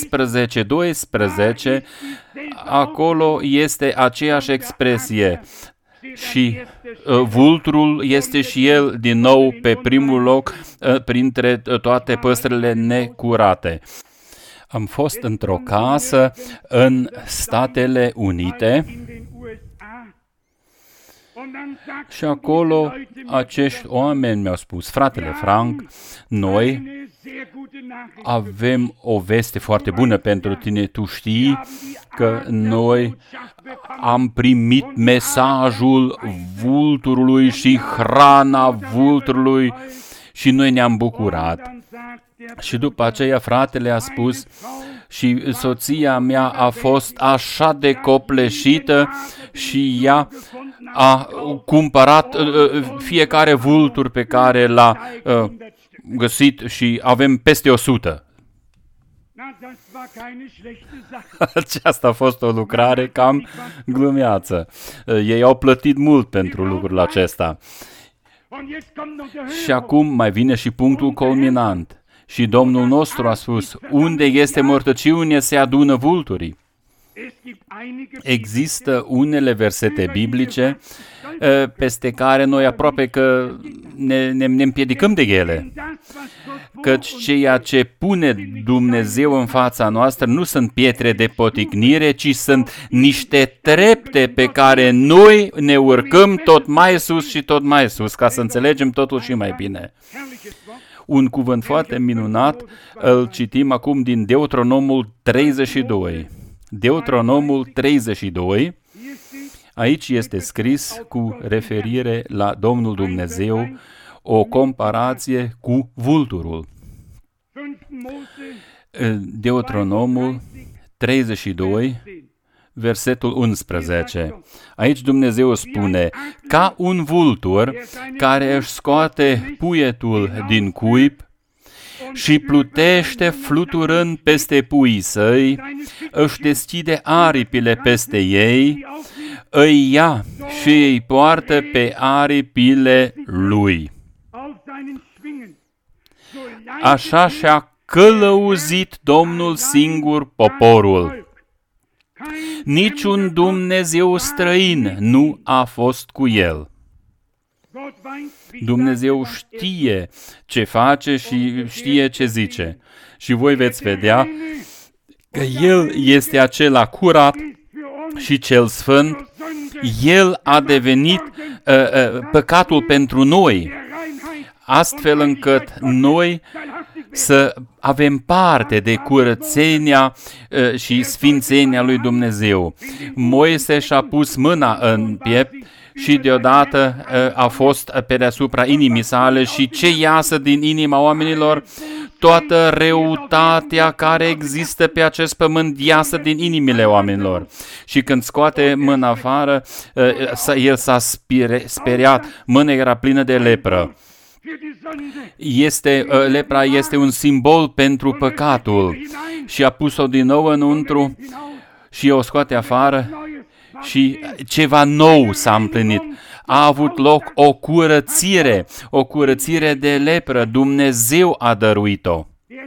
14:12, acolo este aceeași expresie. Și vulturul este și el din nou pe primul loc printre toate păsările necurate. Am fost într-o casă în Statele Unite și acolo acești oameni mi-au spus: fratele Frank, noi avem o veste foarte bună pentru tine. Tu știi că noi am primit mesajul vulturului și hrana vulturului și noi ne-am bucurat. Și după aceea fratele a spus: și soția mea a fost așa de copleșită și ea a cumpărat fiecare vultur pe care l-a găsit și avem peste 100. Aceasta a fost o lucrare cam glumeață. Ei au plătit mult pentru lucrul acesta. Și acum mai vine și punctul culminant. Și Domnul nostru a spus: unde este mărtăciune se adună vulturii. Există unele versete biblice peste care noi aproape că ne împiedicăm de ele. Căci ceea ce pune Dumnezeu în fața noastră nu sunt pietre de poticnire, ci sunt niște trepte pe care noi ne urcăm tot mai sus și tot mai sus, ca să înțelegem totul și mai bine. Un cuvânt foarte minunat îl citim acum din Deuteronomul 32. Deuteronomul 32, aici este scris cu referire la Domnul Dumnezeu, o comparație cu vulturul. Deuteronomul 32, versetul 11. Aici Dumnezeu spune: ca un vultur care își scoate puietul din cuib și plutește fluturând peste puii săi, își deschide aripile peste ei, îi ia și îi poartă pe aripile lui. Așa și-a călăuzit Domnul singur poporul. Niciun Dumnezeu străin nu a fost cu el. Dumnezeu știe ce face și știe ce zice. Și voi veți vedea că El este acela curat și cel sfânt. El a devenit păcatul pentru noi, astfel încât noi să avem parte de curățenia și sfințenia lui Dumnezeu. Moise și-a pus mâna în piept și deodată a fost pe deasupra inimii sale și ce iasă din inima oamenilor? Toată răutatea care există pe acest pământ iasă din inimile oamenilor. Și când scoate mâna afară, el s-a speriat, mâna era plină de lepră. Lepra este un simbol pentru păcatul și a pus-o din nou înăuntru și o scoate afară și ceva nou s-a împlinit. A avut loc o curățire de lepră. Dumnezeu a dăruit-o.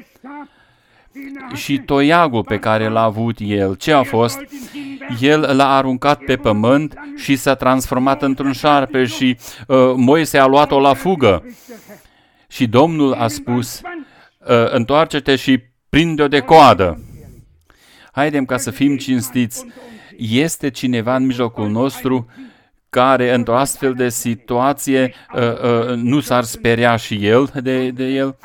Și toiagul pe care l-a avut el, ce a fost? El l-a aruncat pe pământ și s-a transformat într-un șarpe și Moise a luat-o la fugă. Și Domnul a spus: întoarce-te și prinde-o de coadă. Haidem ca să fim cinstiți. Este cineva în mijlocul nostru care într-o astfel de situație nu s-ar speria și el de el?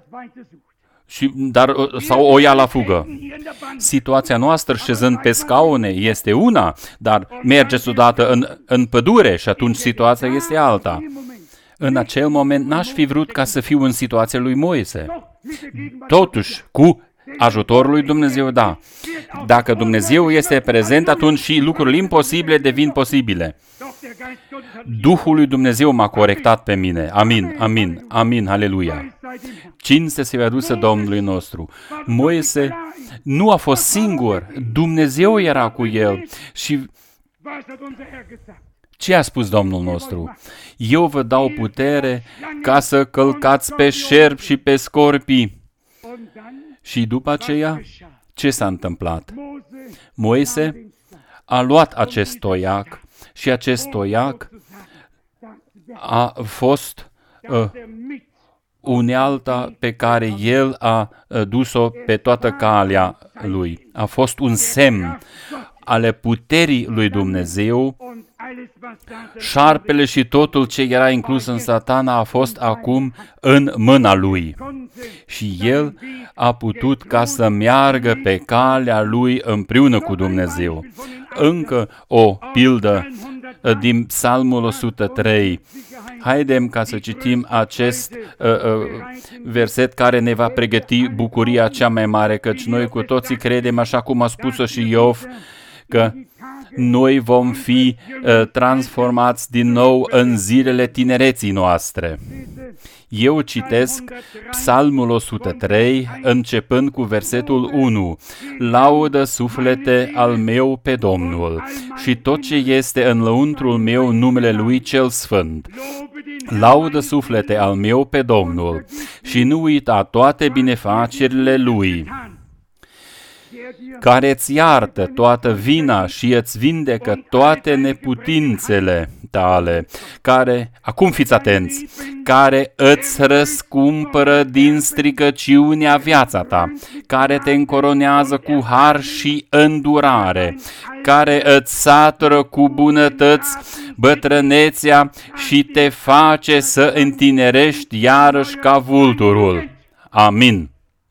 Sau o ia la fugă. Situația noastră șezând pe scaune este una, dar mergeți odată în pădure și atunci situația este alta. În acel moment n-aș fi vrut ca să fiu în situația lui Moise. Totuși, cu ajutorul lui Dumnezeu, da. Dacă Dumnezeu este prezent, atunci și lucrurile imposibile devin posibile. Duhul lui Dumnezeu m-a corectat pe mine. Amin, amin, amin, haleluia. Cinste să-i adusă Domnului nostru. Moise nu a fost singur. Dumnezeu era cu el. Și Ce a spus Domnul nostru? Eu vă dau putere ca să călcați pe șerpi și pe scorpii. Și după aceea, ce s-a întâmplat? Moise a luat acest toiac și acest toiac a fost unealta pe care el a dus-o pe toată calea lui. A fost un semn ale puterii lui Dumnezeu. Șarpele și totul ce era inclus în Satana a fost acum în mâna lui. Și el a putut ca să meargă pe calea lui împreună cu Dumnezeu. Încă o pildă din Psalmul 103. Haidem ca să citim acest verset care ne va pregăti bucuria cea mai mare, căci noi cu toții credem, așa cum a spus-o și Iov, că noi vom fi transformați din nou în zilele tinereții noastre. Eu citesc Psalmul 103, începând cu versetul 1. Laudă suflete al meu pe Domnul și tot ce este în lăuntrul meu numele Lui cel Sfânt. Laudă suflete al meu pe Domnul și nu uita toate binefacerile Lui, care îți iartă toată vina și îți vindecă toate neputințele tale, care, acum fiți atenți, care îți răscumpără din stricăciunea viața ta, care te încoronează cu har și îndurare, care îți satură cu bunătăți bătrânețea și te face să întinerești iarăși ca vulturul. Amin.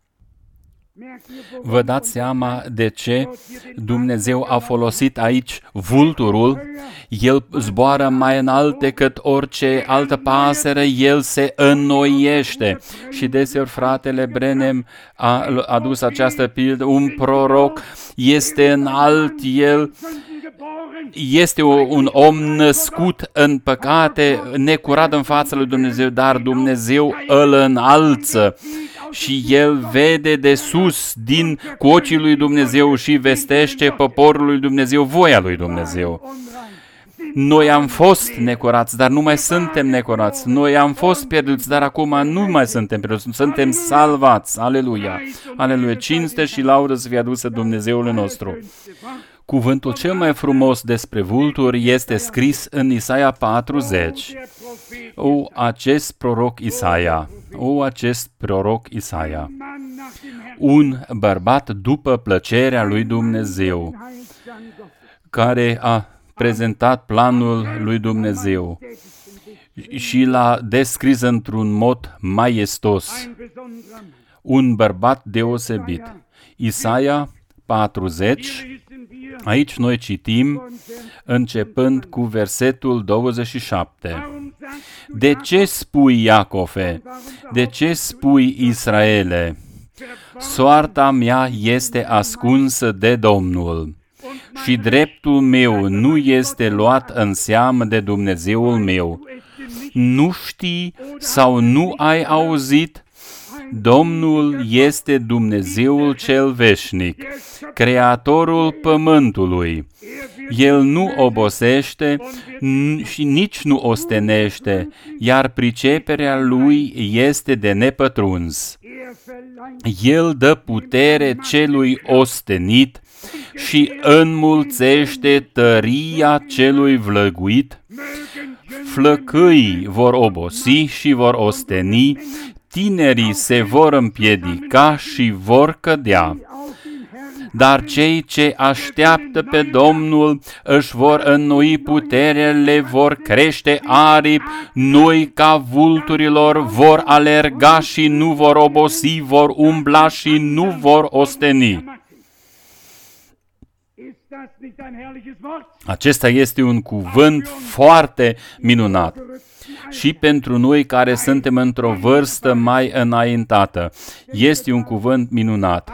Vă dați seama de ce Dumnezeu a folosit aici vulturul? El zboară mai înalt decât orice altă pasăre, el se înnoiește. Și deseori fratele Branham a adus această pildă, un proroc este înalt, el este un om născut în păcate, necurat în fața lui Dumnezeu, dar Dumnezeu îl înalță. Și el vede de sus cu ochii lui Dumnezeu și vestește poporului lui Dumnezeu voia lui Dumnezeu. Noi am fost necurați, dar nu mai suntem necurați. Noi am fost pierduți, dar acum nu mai suntem pierduți. Suntem salvați. Aleluia! Aleluia! Cinste și laudă să fie adusă Dumnezeului nostru. Cuvântul cel mai frumos despre vulturi este scris în Isaia 40. Acest proroc Isaia, un bărbat după plăcerea lui Dumnezeu, care a prezentat planul lui Dumnezeu și l-a descris într-un mod maestos. Un bărbat deosebit. Isaia 40. Aici noi citim, începând cu versetul 27. De ce spui, Iacove? De ce spui, Israele? Soarta mea este ascunsă de Domnul și dreptul meu nu este luat în seamă de Dumnezeul meu. Nu știi sau nu ai auzit? Domnul este Dumnezeul cel veșnic, Creatorul pământului. El nu obosește și nici nu ostenește, iar priceperea lui este de nepătruns. El dă putere celui ostenit și înmulțește tăria celui vlăguit. Flăcâii vor obosi și vor osteni, tinerii se vor împiedica și vor cădea. Dar cei ce așteaptă pe Domnul își vor înnoi puterea, le vor crește aripi, noi ca vulturilor vor alerga și nu vor obosi, vor umbla și nu vor osteni. Acesta este un cuvânt foarte minunat. Și pentru noi care suntem într-o vârstă mai înaintată, este un cuvânt minunat.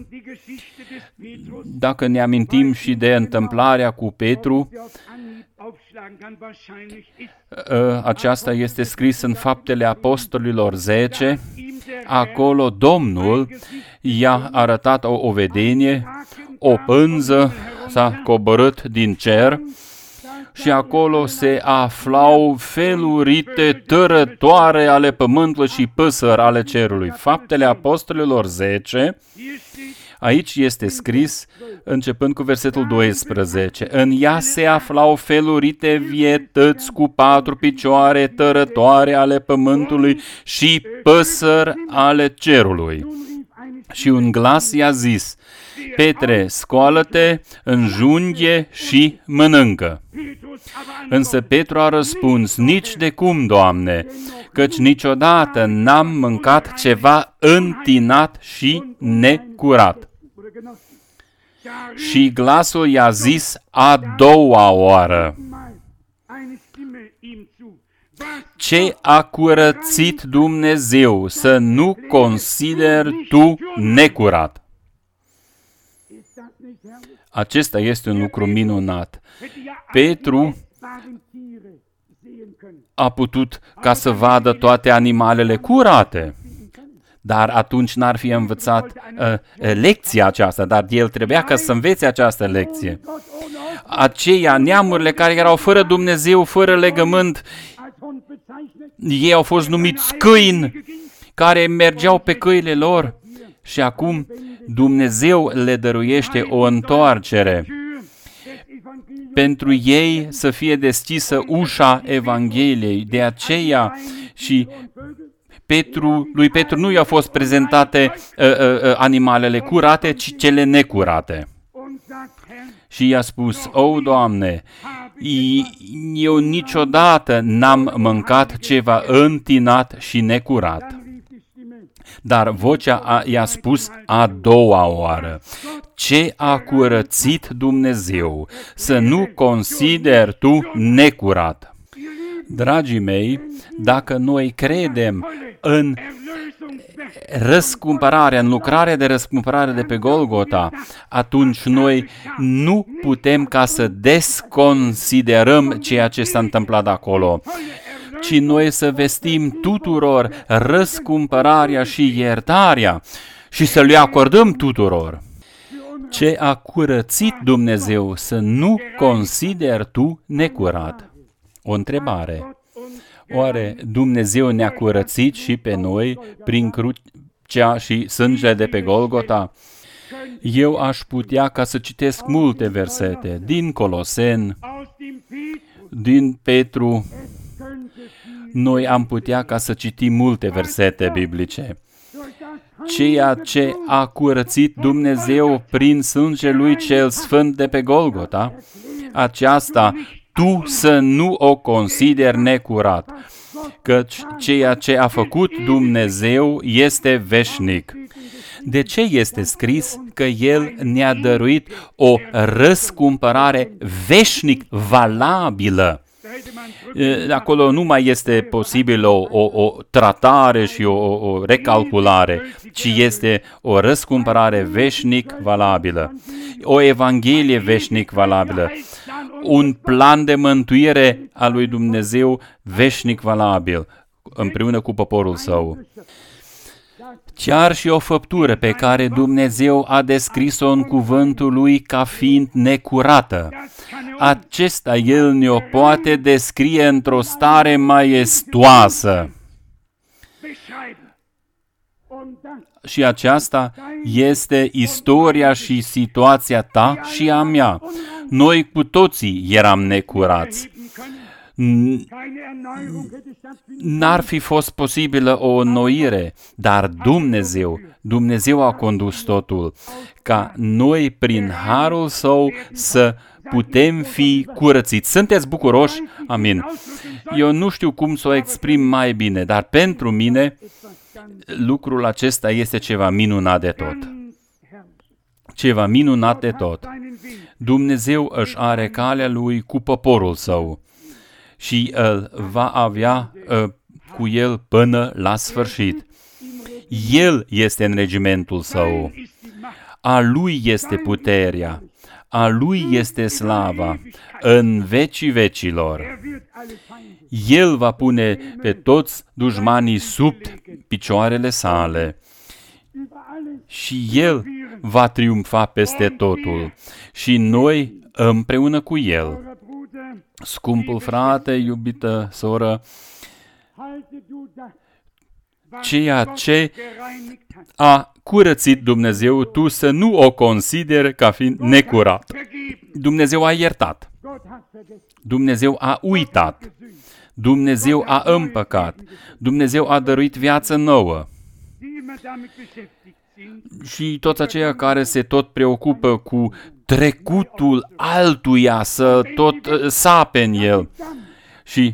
Dacă ne amintim și de întâmplarea cu Petru, aceasta este scris în Faptele Apostolilor 10. Acolo Domnul i-a arătat o vedenie, o pânză s-a coborât din cer și acolo se aflau felurite tărătoare ale pământului și păsări ale cerului. Faptele Apostolilor 10, aici este scris, începând cu versetul 12. În ea se aflau felurite vietăți cu 4 picioare, tărătoare ale pământului și păsări ale cerului. Și un glas i-a zis: Petre, scoală-te, înjunghe și mănâncă. Însă Petru a răspuns: Nici de cum, Doamne, căci niciodată n-am mâncat ceva întinat și necurat. Și glasul i-a zis a doua oară: Ce a curățit Dumnezeu să nu consideri tu necurat? Acesta este un lucru minunat. Petru a putut ca să vadă toate animalele curate, dar atunci n-ar fi învățat lecția aceasta, dar el trebuia ca să învețe această lecție. Aceia, neamurile care erau fără Dumnezeu, fără legământ, ei au fost numiți câini care mergeau pe căile lor și acum Dumnezeu le dăruiește o întoarcere pentru ei să fie deschisă ușa Evangheliei. De aceea și lui Petru nu i-au fost prezentate animalele curate, ci cele necurate. Și i-a spus: O, Doamne, eu niciodată n-am mâncat ceva întinat și necurat. Dar vocea i-a spus a doua oară: Ce a curățit Dumnezeu să nu consideri tu necurat? Dragii mei, dacă noi credem în răscumpărarea, în lucrarea de răscumpărare de pe Golgota, atunci noi nu putem ca să desconsiderăm ceea ce s-a întâmplat acolo, ci noi să vestim tuturor răscumpărarea și iertarea și să le acordăm tuturor. Ce a curățit Dumnezeu să nu consideri tu necurat? O întrebare. Oare Dumnezeu ne-a curățit și pe noi prin crucea și sângele de pe Golgota? Eu aș putea ca să citesc multe versete din Coloseni, din Petru. Noi am putea ca să citim multe versete biblice. Ceea ce a curățit Dumnezeu prin sângele lui cel sfânt de pe Golgota, aceasta tu să nu o consideri necurat, căci ceea ce a făcut Dumnezeu este veșnic. De ce este scris că El ne-a dăruit o răscumpărare veșnic valabilă? Acolo nu mai este posibil o tratare și o recalculare, ci este o răscumpărare veșnic valabilă, o evanghelie veșnic valabilă, un plan de mântuire a lui Dumnezeu veșnic valabil, împreună cu poporul său. Chiar și o făptură pe care Dumnezeu a descris-o în cuvântul lui ca fiind necurată, acesta El ne-o poate descrie într-o stare maestoasă. Și aceasta este istoria și situația ta și a mea. Noi cu toții eram necurați. N-ar fi fost posibilă o înnoire, dar Dumnezeu a condus totul, ca noi, prin harul Său, să putem fi curățiți. Sunteți bucuroși? Amin. Eu nu știu cum să o exprim mai bine, dar pentru mine lucrul acesta este ceva minunat de tot. Ceva minunat de tot. Dumnezeu își are calea Lui cu poporul Său și îl va avea cu El până la sfârșit. El este în regimentul Său. A Lui este puterea. A Lui este slava în vecii vecilor. El va pune pe toți dușmanii sub picioarele sale și El va triumfa peste totul și noi împreună cu El. Scumpul frate, iubită soră, ceea ce a curățit Dumnezeu, tu să nu o consideri ca fiind necurat. Dumnezeu a iertat. Dumnezeu a uitat. Dumnezeu a împăcat. Dumnezeu a dăruit viață nouă. Și toți aceia care se tot preocupă cu trecutul altuia, să tot sape în el. Și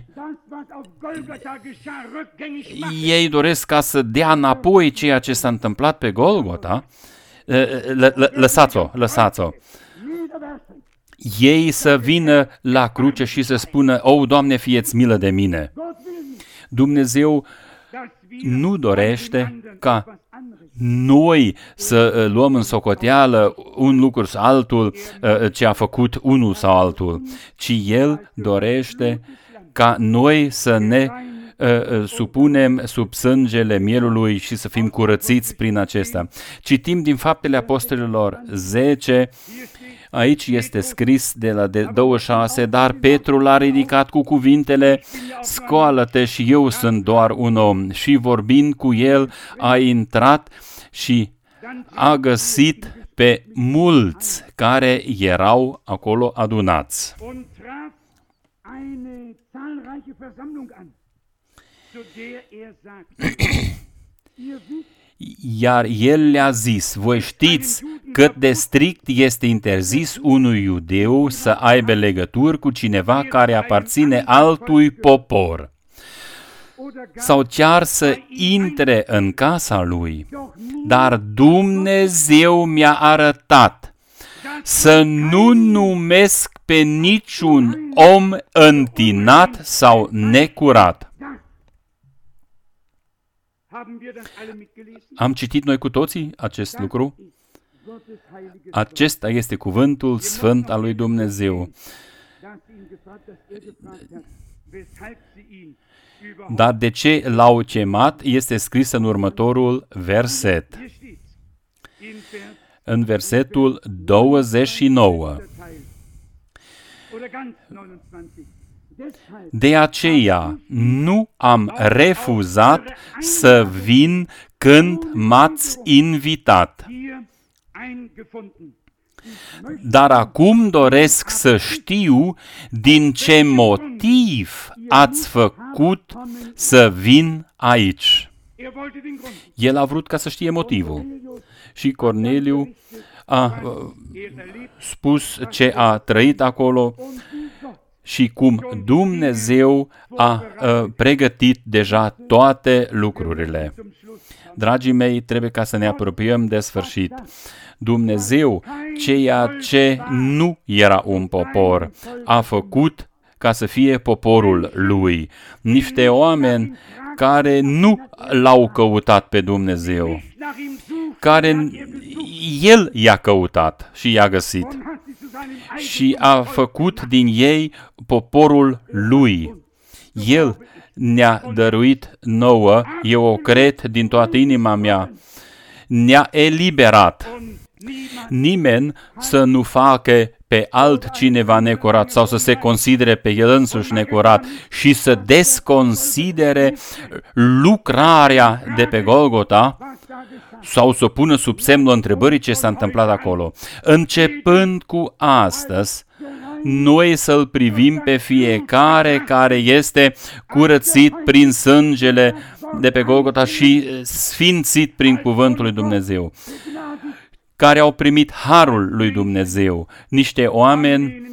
ei doresc ca să dea înapoi ceea ce s-a întâmplat pe Golgota. Lăsați-o. Ei să vină la cruce și să spună: "O, Doamne, fie-ți milă de mine." Dumnezeu nu dorește ca noi să luăm în socoteală un lucru sau altul, ce a făcut unul sau altul, ci El dorește ca noi să ne supunem sub sângele mielului și să fim curățiți prin acesta. Citim din Faptele Apostolilor 10, aici este scris de la 26, dar Petru l-a ridicat cu cuvintele: "Scoală-te și eu sunt doar un om." Și vorbind cu el, a intrat și a găsit pe mulți care erau acolo adunați. Iar el le-a zis: "Voi știți cât de strict este interzis unui iudeu să aibă legături cu cineva care aparține altui popor, sau chiar să intre în casa lui. Dar Dumnezeu mi-a arătat să nu numesc pe niciun om întinat sau necurat." Am citit noi cu toții acest lucru? Acesta este cuvântul sfânt al lui Dumnezeu. Dar de ce l-au chemat este scris în următorul verset. În versetul 29. De aceea nu am refuzat să vin când m-ați invitat. Dar acum doresc să știu din ce motiv ați făcut să vin aici. El a vrut ca să știe motivul. Și Corneliu a spus ce a trăit acolo și cum Dumnezeu a pregătit deja toate lucrurile. Dragii mei, trebuie ca să ne apropiem de sfârșit. Dumnezeu, ceea ce nu era un popor, a făcut ca să fie poporul lui. Niște oameni care nu l-au căutat pe Dumnezeu, care El i-a căutat și i-a găsit și a făcut din ei poporul lui. El ne-a dăruit nouă, eu o cred din toată inima mea, ne-a eliberat. Nimeni să nu facă pe altcineva necurat sau să se considere pe el însuși necurat și să desconsidere lucrarea de pe Golgota sau să pună sub semnul întrebării ce s-a întâmplat acolo. Începând cu astăzi, noi să-L privim pe fiecare care este curățit prin sângele de pe Golgota și sfințit prin cuvântul lui Dumnezeu, care au primit harul lui Dumnezeu, niște oameni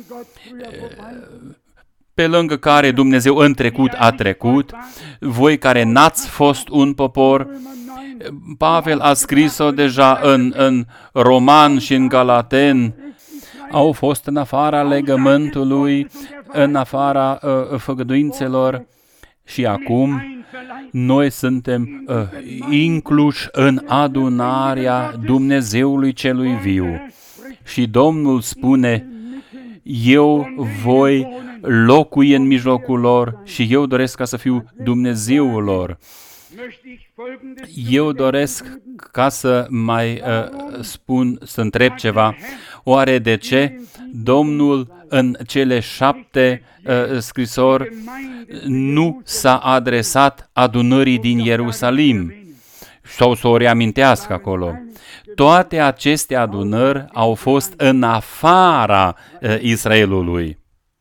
pe lângă care Dumnezeu în trecut a trecut, voi care n-ați fost un popor. Pavel a scris-o deja în Roman și în Galaten, au fost în afara legământului, în afara făgăduințelor și acum noi suntem incluși în adunarea Dumnezeului celui viu. Și Domnul spune: eu voi locui în mijlocul lor și eu doresc ca să fiu Dumnezeul lor. Eu doresc ca să mai să întreb ceva. Oare de ce Domnul în cele 7 scrisori nu s-a adresat adunării din Ierusalim sau să o reamintească acolo. Toate aceste adunări au fost în afara Israelului.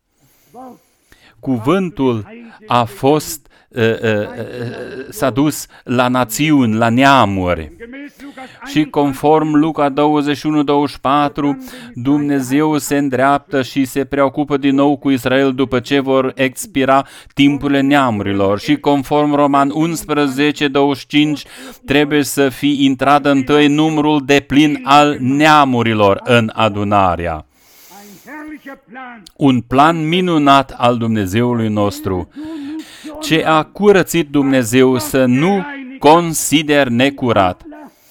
Cuvântul a fost s-a dus la națiuni, la neamuri. Și conform Luca 21-24, Dumnezeu se îndreaptă și se preocupă din nou cu Israel după ce vor expira timpurile neamurilor. Și conform Roman 11-25, trebuie să fie intrat întâi numărul deplin al neamurilor în adunarea. Un plan minunat al Dumnezeului nostru. Ce a curățit Dumnezeu să nu consider necurat.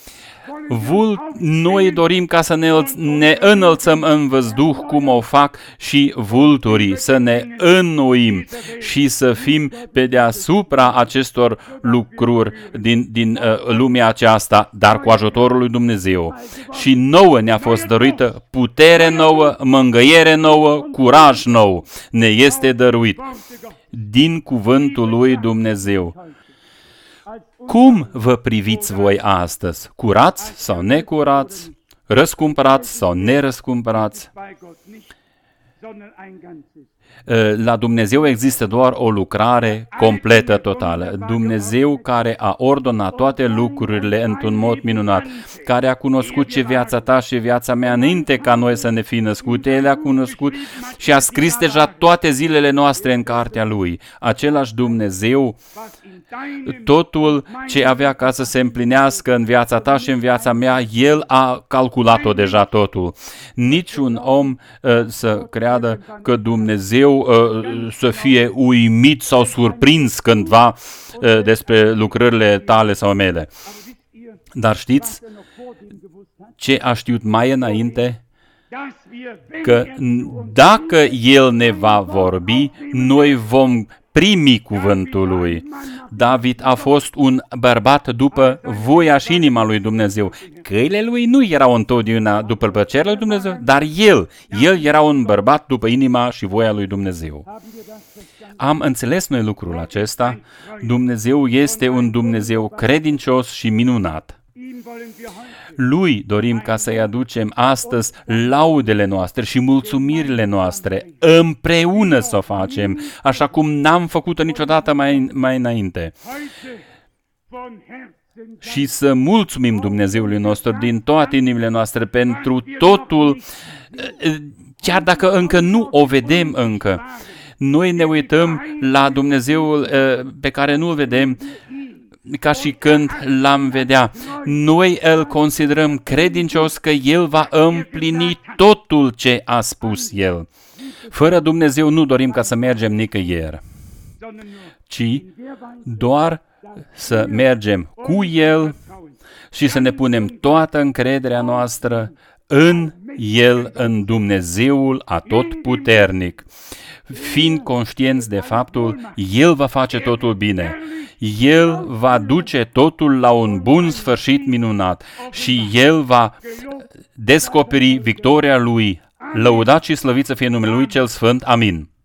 Noi dorim ca să ne înălțăm în văzduh cum o fac și vulturii, să ne înnoim și să fim pe deasupra acestor lucruri din lumea aceasta, dar cu ajutorul lui Dumnezeu. Și nouă ne-a fost dăruită putere nouă, mângâiere nouă, curaj nou. Ne este dăruit din cuvântul lui Dumnezeu. Cum vă priviți voi astăzi? Curați sau necurați? Răscumpărați sau nerăscumpărați? La Dumnezeu există doar o lucrare completă, totală. Dumnezeu care a ordonat toate lucrurile într-un mod minunat, care a cunoscut ce viața ta și viața mea înainte ca noi să ne fi născute, El a cunoscut și a scris deja toate zilele noastre în cartea Lui. Același Dumnezeu, totul ce avea ca să se împlinească în viața ta și în viața mea, El a calculat-o deja totul. Niciun om să creadă că Dumnezeu să fie uimit sau surprins cândva despre lucrările tale sau mele. Dar știți ce a știut mai înainte? Că dacă El ne va vorbi, noi vom primi cuvântul Lui. David a fost un bărbat după voia și inima lui Dumnezeu. Căile lui nu erau întotdeauna după plăcerea lui Dumnezeu, dar el era un bărbat după inima și voia lui Dumnezeu. Am înțeles noi lucrul acesta. Dumnezeu este un Dumnezeu credincios și minunat. Lui dorim ca să-i aducem astăzi laudele noastre și mulțumirile noastre, împreună să o facem, așa cum n-am făcut-o niciodată mai înainte. Și să mulțumim Dumnezeului nostru din toate inimile noastre pentru totul, chiar dacă încă nu o vedem încă. Noi ne uităm la Dumnezeul pe care nu-l vedem, ca și când l-am vedea. Noi îl considerăm credincios că El va împlini totul ce a spus El. Fără Dumnezeu nu dorim ca să mergem nicăieri, ci doar să mergem cu El și să ne punem toată încrederea noastră în El, în Dumnezeul Atotputernic, fiind conștienți de faptul, El va face totul bine. El va duce totul la un bun sfârșit minunat și El va descoperi victoria Lui. Lăudat și slăvit să fie numele Lui cel Sfânt. Amin.